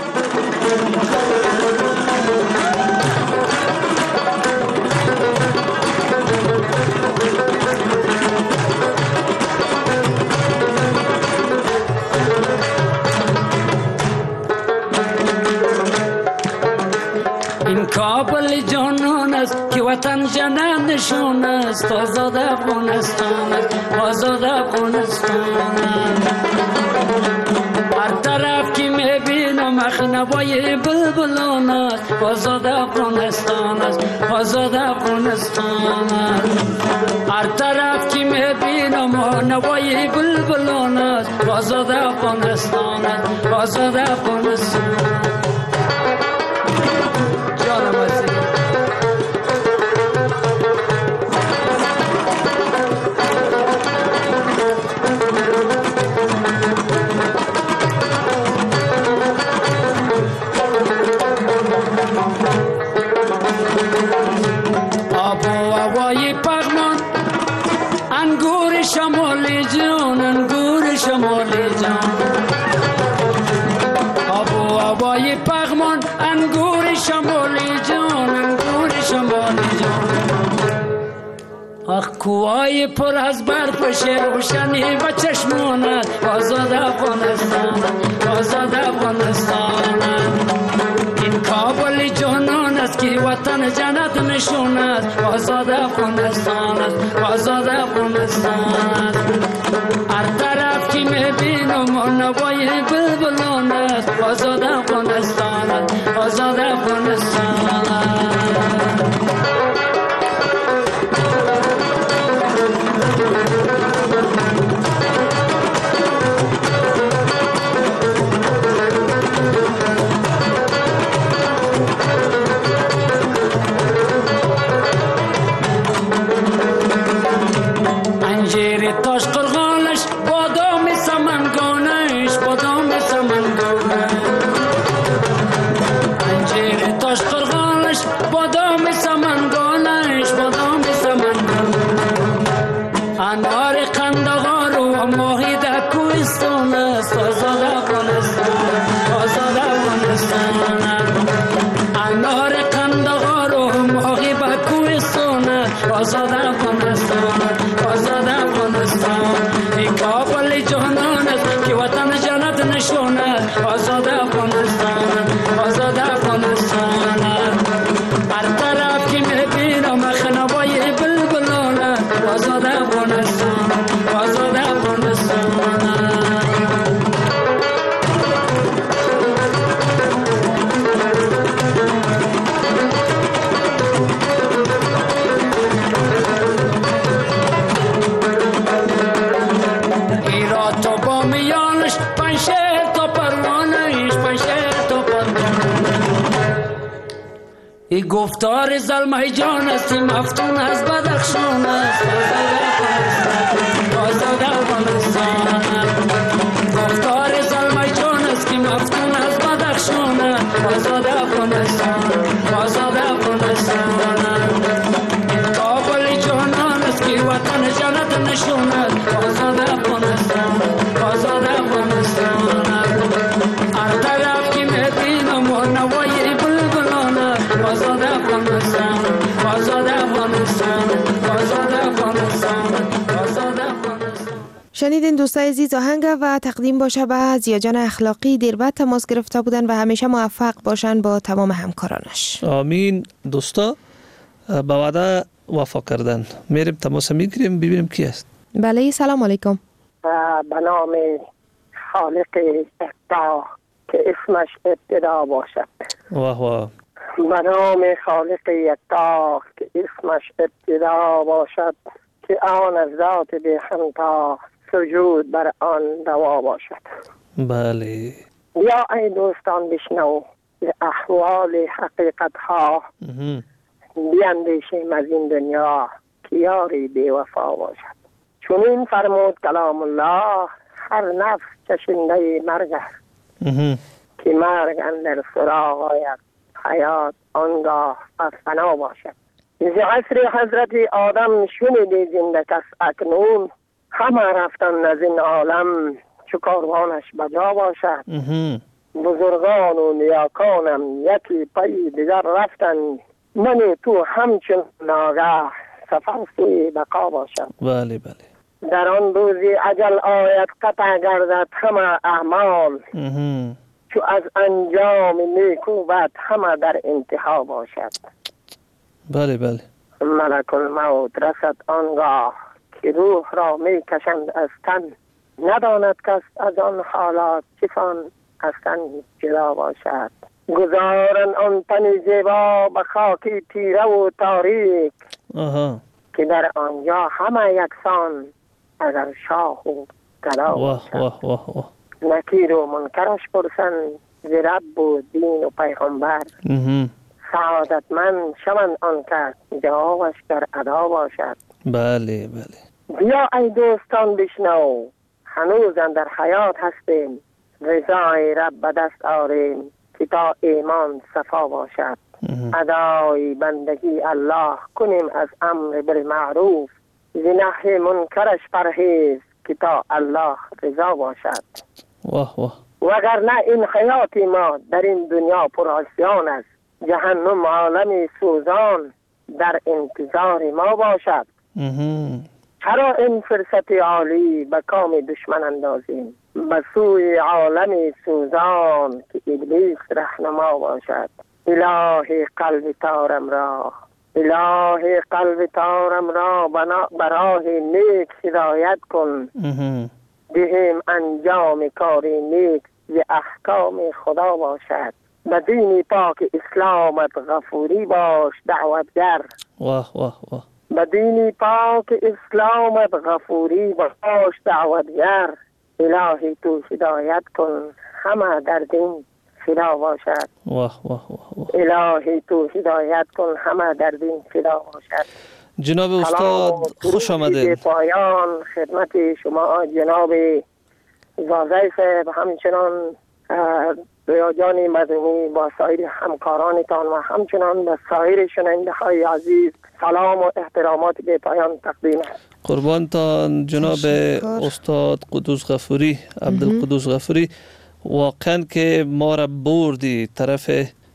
این کابل جانان است که وطن جنت نشان است، آزاد افغانستان است، آزاد افغانستان است. هر طرف که میبینم اخنوای بلبلان است، آزاد افغانستان است، آزاد افغانستان است. هر طرف که میبینم اخنوای بلبلان است، آزاد افغانستان است، آزاد افغانستان است. کوهای پر از برف روشنی و چشمانت، آزاد افغانستان، آزاد افغانستان. این کابل جانان است که وطن جنت نشان است، آزاد افغانستان است، آزاد افغانستان. هر طرف که میبینم نوای بلبلان است، آزاد افغانستان است، آزاد افغانستان. تاش قرغانش بادام سمنگانش، بادام سمنگانش. انجیر تاش قرغانش بادام سمنگانش، بادام سمنگانش. انار قندهار و ماهی در کوهستان است، آزاد افغانستان، آزاد افغانستان. انار قندهار و ماهی در کوهستان است، آزاد افغانستان، آزاد افغانستان. این کابل جانان است که وطن جنت نشان است، آزاد افغانستان، آزاد افغانستان. هر طرف که میبینم اخنوای بلبلان است، آزاد افغانستان، آزاد افغانستان. ای گفتار زلمه جان است، مفتون از بدخشان است، آزاد افغانستان. گفتار زلمه جان است که مفتون از بدخشان است، آزاد افغانستان، آزاد افغانستان. این کابل جانان است که وطن جنت نشان است، آزاد افغانستان، آزاد افغانستان. هر طرف که میبینم نوای بلبلان است، آزاد افغانستان، آزاد افغانستان، آزاد افغانستان، آزاد افغانستان. شنیدین دوستای عزیز آهنگ و تقدیم باشه به زیاجان اخلاقی. دیر بعد تماس گرفته بودن و همیشه موفق باشن با تمام همکارانش. آمین. دوستا با وعده وفا کردن. میریم تماس میگیریم ببینیم کی است. بله، سلام علیکم. به نام خالق یکتا که اسمش ابتدا باشد. واه واه. به نام خالق یکتا که اسمش ابتدا باشد، که آن از ذات به همتا سجود بر آن دوا باشد. بله. یا ای دوستان بشنو ز احوال حقیقت ها، بیندیشیم از این دنیا که یاری بی وفا باشد. چون این فرمود کلام الله، هر نفس چشنده مرگ است که مرگ اندر سراغ آید حیات آنگاه از فنا باشد. ز عصر حضرت آدم شنیدی زنده کس اکنون همه رفتن از این عالم چو کاروانش بجا باشد. بزرگان و نیاکانم یکی پی دیگر رفتن من تو همچون ناگه سفر سوی بقا باشد. بله بله. در آن روزی اجل آید قطع گردد همه اعمال چو از انجام نیکو بد همه در انتها باشد. بله بله. ملک الموت رسد آنگاه که روح را می کشند از تن نداند کس از آن حالات چسان از تن جدا باشد. گذارن آن تن زیبا به خاکی تیره و تاریک آها. که در آنجا همه یکسان اگر شاه و گدا باشد. واه واه واه. نکیر و منکرش پرسن ز رب و دین و پیغمبر سعادتمند شوند آن کس جوابش در ادا باشد. بله بله. بیا ای دوستان بشنو هنوز در حیات هستیم رضای رب به دست آریم که تا ایمان صفا باشد. ادای بندگی الله کنیم از امر بالمعروف ز نهی منکرش پرهیز که تا الله رضا باشد. واه واه. وگرنه این حیات ما در این دنیا پر آسیان است جهنم عالمی سوزان در انتظار ما باشد. چرا این فرصت عالی به کام دشمن اندازیم به سوی عالمی سوزان که ابلیس رهنما باشد. الهی قلب تارم را الهی قلب تارم را براه نیک هدایت کن بهم انجام کاری نیک ز احکام خدا باشد. به دین پاک اسلامت غفوری باش دعوتگر. واه واه واه. به دین پاک اسلامت غفوری باش دعوتگر. الهی تو هدایت کن همه در دین فدا باشد. واه واه واه. الهی تو هدایت کن همه در دین فدا باشد. جناب استاد خوش آمدید. پایان خدمت شما جناب زازای صاحب همچنان ریاجان مدنی با سایر همکارانتان و همچنان به سایر شنونده های عزیز سلام و احترامات به پایان تقدیم است. قربانتان جناب استاد قدوس غفوری عبدالقدوس غفوری. واقعا که ما را بردی طرف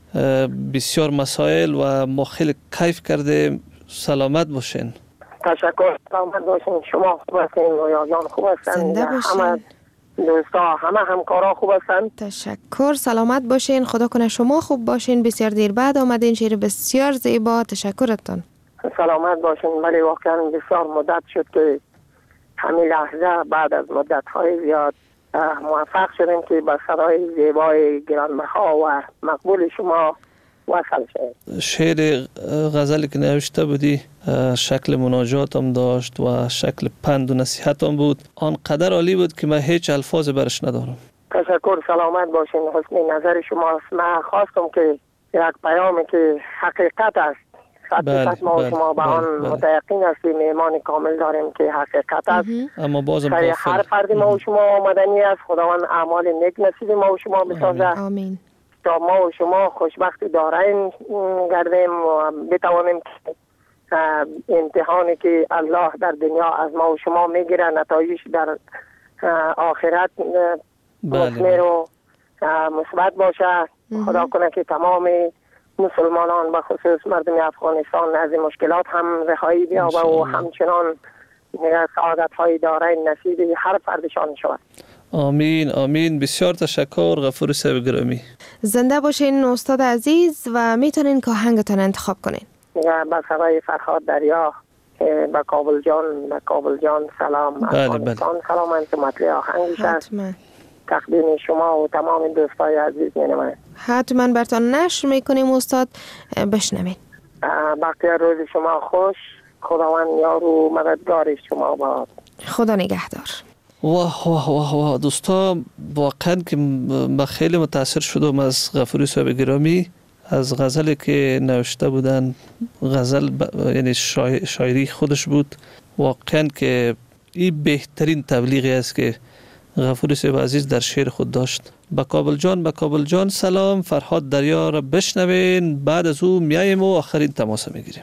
بسیار مسائل و ما خیلی کیف کردیم. سلامت باشین. تشکر. سلامت باشین. شما خوب هستین ریاجان خوب هستن زنده باشین. دوستا همه همکارا خوب هستن. تشکر. سلامت باشین. خدا کنه شما خوب باشین. بسیار دیر بعد آمدین. شعر بسیار زیبا. تشکرتون. سلامت باشین. ولی واقعا بسیار مدت شد که همین لحظه بعد از مدت های زیاد موفق شدیم که با صدای زیبای گرانبها و مقبول شما وصل شد. شعر غزلی که نوشته بودی شکل مناجات هم داشت و شکل پند و نصیحت هم بود. آنقدر عالی بود که من هیچ الفاظ برش ندارم. تشکر. سلامت باشین. حسن نظر شما. من خواستم که یک پیامی که حقیقت است حقیقت ما و شما به آن متیقین هستیم ایمان کامل داریم که حقیقت است. اما بازم هر فرد ما و شما آمدنی است. خداوند اعمال نیک نصیب ما و شما بسازد. آمین. تا ما و شما خوشبختی دارین گردیم و بتوانیم که امتحانی که الله در دنیا از ما و شما میگیره نتایج در آخرت مثمر و مثبت باشه. خدا کنه که تمام مسلمانان به خصوص مردم افغانستان از این مشکلات هم رهایی بیابه و همچنان سعادت های دارین نصیب هر فردشان شود. آمین آمین. بسیار تشکر غفور صاحب گرامی. زنده باشین استاد عزیز و میتونین که آهنگتان انتخاب کنین. با سرای فرهاد دریا با کابل جان با کابل جان سلام. بله بله. سلام انتماطلی آهنگش است. تقدیم شما و تمام دوستای عزیز مینمایم. حتما برتان نشر میکنیم استاد. بشنوین. بقیه روز شما خوش. خداوند یار و مددگار شما باد. خدا نگهدار. واه واه واه واه دوستا واقعا که من خیلی متاثر شدم از غفوری صاحب گرامی از غزلی که نوشته بودن. غزل ب... یعنی شاعر... شاعری خودش بود. واقعا که این بهترین تبلیغی است که غفور صاحب عزیز در شعر خود داشت. با کابل جان با کابل جان سلام. فرهاد دریا را بشنوین، بعد از او میایم و آخرین تماس میگیریم.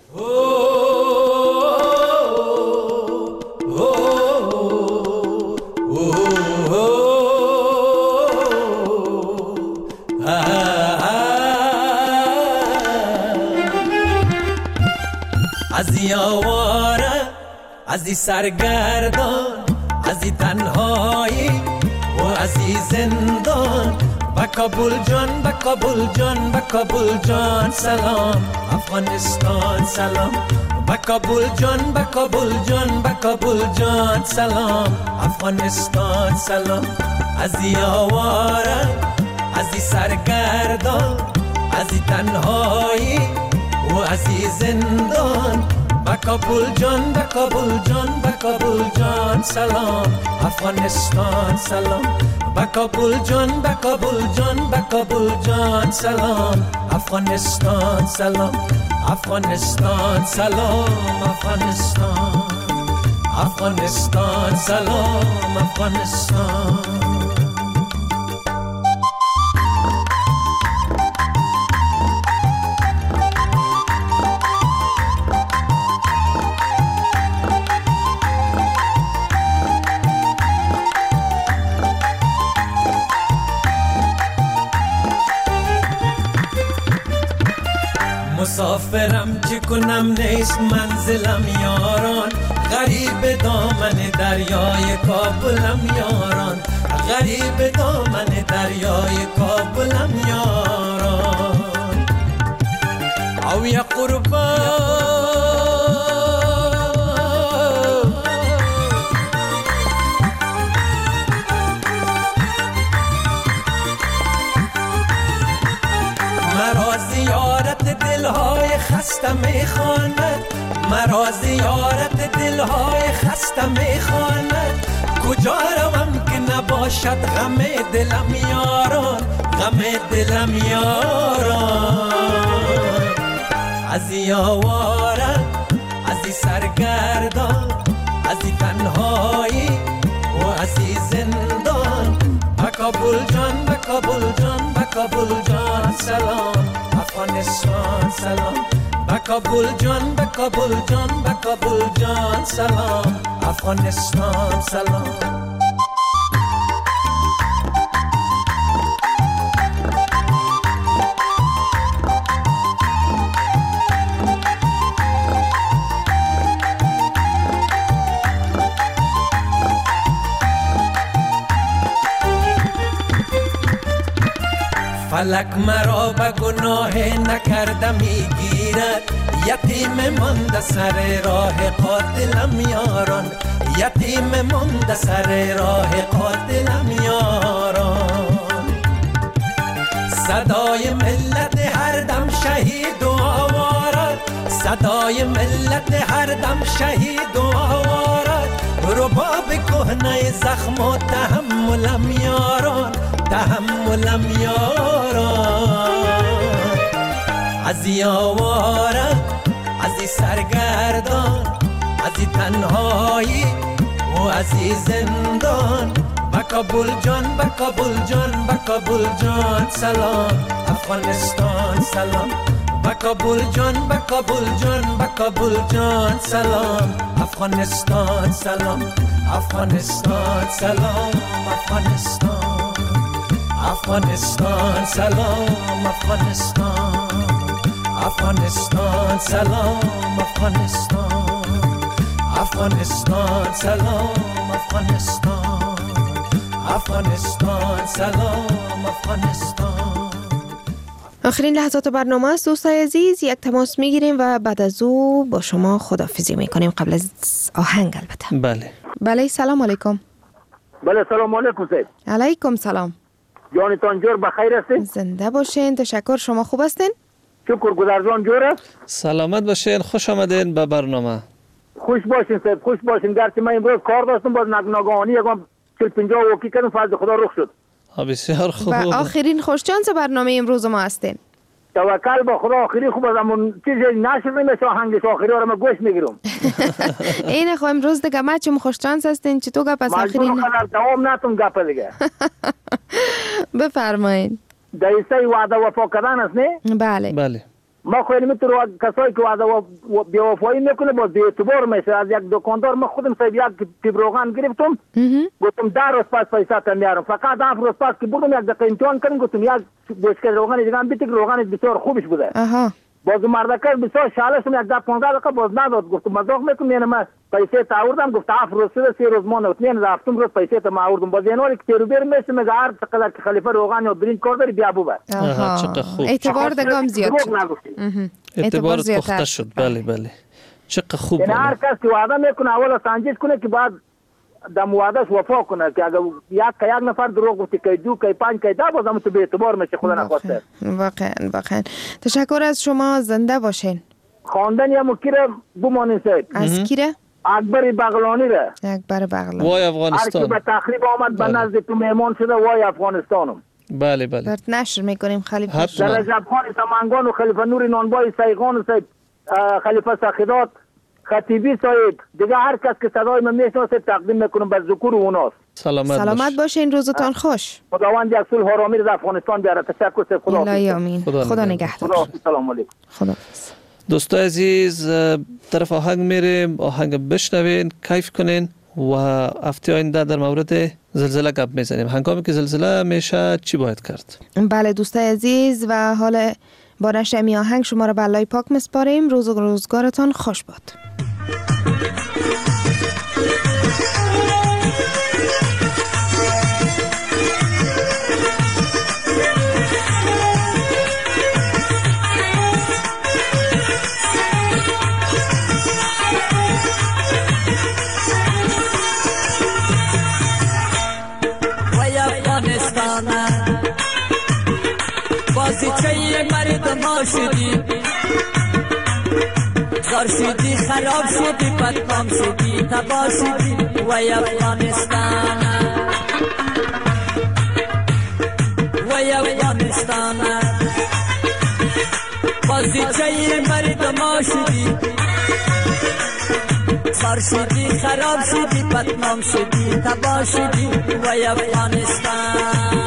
از یاواره از این سرگردان، از این تنهایی و از این زندان، با کابل جان با کابل جان با کابل جان سلام. افغانستان سلام. با کابل جان با کابل جان با کابل جان سلام. افغانستان سلام. از این یاواره از این سرگردان، از این تنهایی و از این زندان، با کابل جان با کابل جان با کابل جان سلام. افغانستان سلام. با کابل جان با کابل جان با کابل جان سلام. افغانستان سلام. افغانستان سلام. افغانستان افغانستان سلام. افغانستان مسافرم چه کنم نیست منزلم یاران، غریب دامن دریای کابلم یاران، غریب دامن دریای کابلم یاران. او یا قربان مرا زیارت دلهای خسته میخواند، مرا زیارت دلهای خسته میخواند. کجا روم که نباشد غم دلم یاران، غم دلم یاران. از یاواره از این سرگردان، از این تنهایی و از این زندان، با کابل جان با کابل جان با کابل جان سلام. افغانستان سلام. با کابل جان با کابل جان با کابل جان سلام. افغانستان سلام. فلک مرا به گناه نکرده میگیرد، یتیم مانده سر راه قاتلم یاران، یتیم مانده سر راه قاتلم یاران. صدای ملت هر دم شهید و آوارد، صدای ملت هر دم شهید و آوارد. رباب کهنه زخم و تحملم یاران، تحملم یاران. از یاواره از این سرگردان، از این تنهایی و از این زندان، با کابل جان با کابل جان با کابل جان سلام. افغانستان سلام. با کابل جان با کابل جان با کابل جان سلام. افغانستان سلام. افغانستان سلام. افغانستان افغانستان سلام. افغانستان افغانستان سلام. افغانستان افغانستان سلام. افغانستان افغانستان سلام. افغانستان. آخرین لحظات برنامه است دوستای عزیز، یک تماس میگیریم و بعد از او با شما خداحافظی میکنیم قبل از آهنگ البته. بله بله سلام علیکم. بله سلام علیکم سید. علیکم سلام. جانتان جور بخیر هستین؟ زنده باشین. تشکر. شما خوب هستین؟ شکر گذارجان جور است. سلامت باشین. خوش آمدین به برنامه. خوش باشین سید. خوش باشین. گرچه من امروز کار داشتم باز ناگهانی یکم چهل پنجاه وکی کردم فضل خدا رخ شد. بسیار خوب. و آخرین خوشچانس برنامه امروز ما هستین. توکل به خدا آخری خوب از همون چیزی نشر نمیشه آهنگش آخری رو من گوش میگیرم. این خو امروز دیگه ما چون خوششانس هستین چی تو گپ از آخری مجبور خلال دوام نتون گپ دیگه. بفرمایید. دایسته وعده وفا کردن است نه؟ بله. بله. ما خیلی میتونم کسایی که وعده و بی‌وفایی میکنه باز بی اعتبار میشه. از یک دکاندار من خودم صاحب یک تیب روغن گرفتم گفتم در روز پس پیسه تا میارم فقط ده روز پس که بودم یک دقیقه امتحان کردم گفتم یک بشکه روغن دیگه هم بیت روغن بسیار خوبش بوده. آها. باز مردکر بسیار شالشم یک ده پانزده دقیقه باز نداد گفتم مذاق میکنم یعنی من پیسه تا آوردم گفت هفت روز شده سه روز مونده یعنی هفتم روز پیسه تا ما آوردم باز اینوری که تیروبیر میشه میگه هر چقدر که خلیفه روغن یا برنج کار داری بیا ببر. آها. چقدر خوب. اعتبار دگام زیاد. اعتبار پخته شد. بله بله. چقدر خوب. یعنی هر کس که وعده میکنه اول سنجش کنه که بعد دم وعدهش وفا کنه که اگر یک که یک نفر دروغ گفتی که دو که پنج که ده باز هم تو به اعتبار میشه خدا نخواسته. واقعا واقعا تشکر از شما زنده باشین. خواندن یا مکیره بمانین سید. از کیره؟ اکبر بغلانی ره. اکبر بغلانی. وای افغانستان. هر کی به تخریب آمد به نزد تو مهمان شده وای افغانستانم. بله بله. برات نشر میکنیم خلیفه. در رجب خان سمنگان و خلیفه نور نانبای سیغان و سید خلیفه سخیدات خطیبی صاحب دیگه هر کس که صدای من میشناسه تقدیم میکنم به ذکر اوناست. سلامت سلامت باشین روزتان خوش. خداوند یک صلح آرامی در افغانستان بیاره. تشکر سید خدا. الهی آمین. خدا, خدا نگهدار. خدا سلام علیکم. خدا. دوستای عزیز طرف آهنگ میریم آهنگ بشنوین کیف کنین و هفته آینده در مورد زلزله گپ میزنیم. هنگامی که زلزله میشه چی باید کرد؟ بله دوستای عزیز و حال با نشر می آهنگ شما را به الله پاک مسپاریم. روز و روزگارتان خوش باد. بازی چه مرد ما شدی زار شدی خراب شدی بدنام شدی تباه شدی وای افغانستان وای افغانستان بازی چه مرد ما شدی زار شدی خراب شدی بدنام شدی تباه شدی وای افغانستان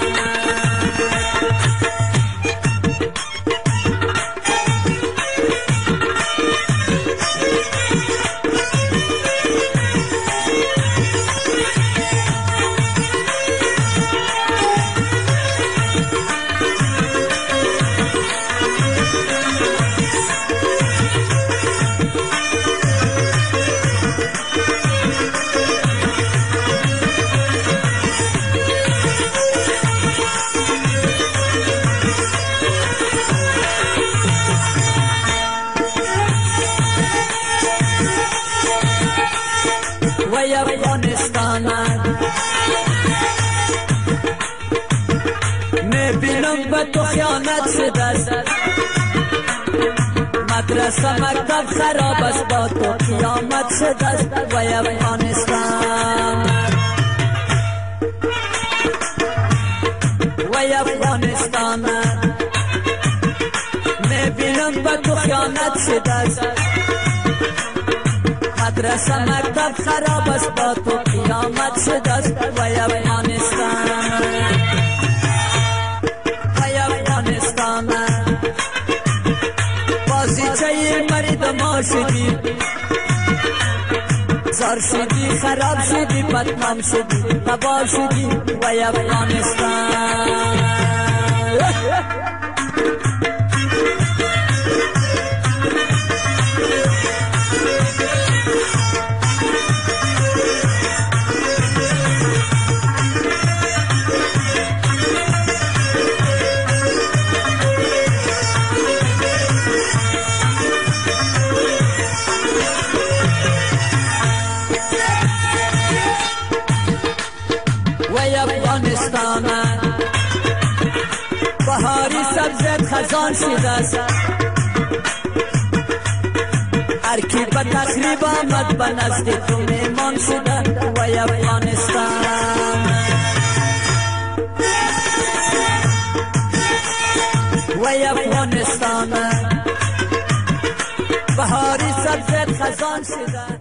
تو خیانت شده است مدرسه مکتب خراب است با تو قیامت شده است وای افغانستان وای افغانستان میبینم با تو خیانت شده است مدرسه مکتب خراب است با تو قیامت شده است وای افغانستان بازی چه مرد ما شدی زار شدی خراب شدی بدنام شدی تباه شدی وای افغانستان بهاری سبزت خزان شده است هر کی به تخریب آمد به نزد تو میمان شده وای افغانستان وای افغانستان خزان شدن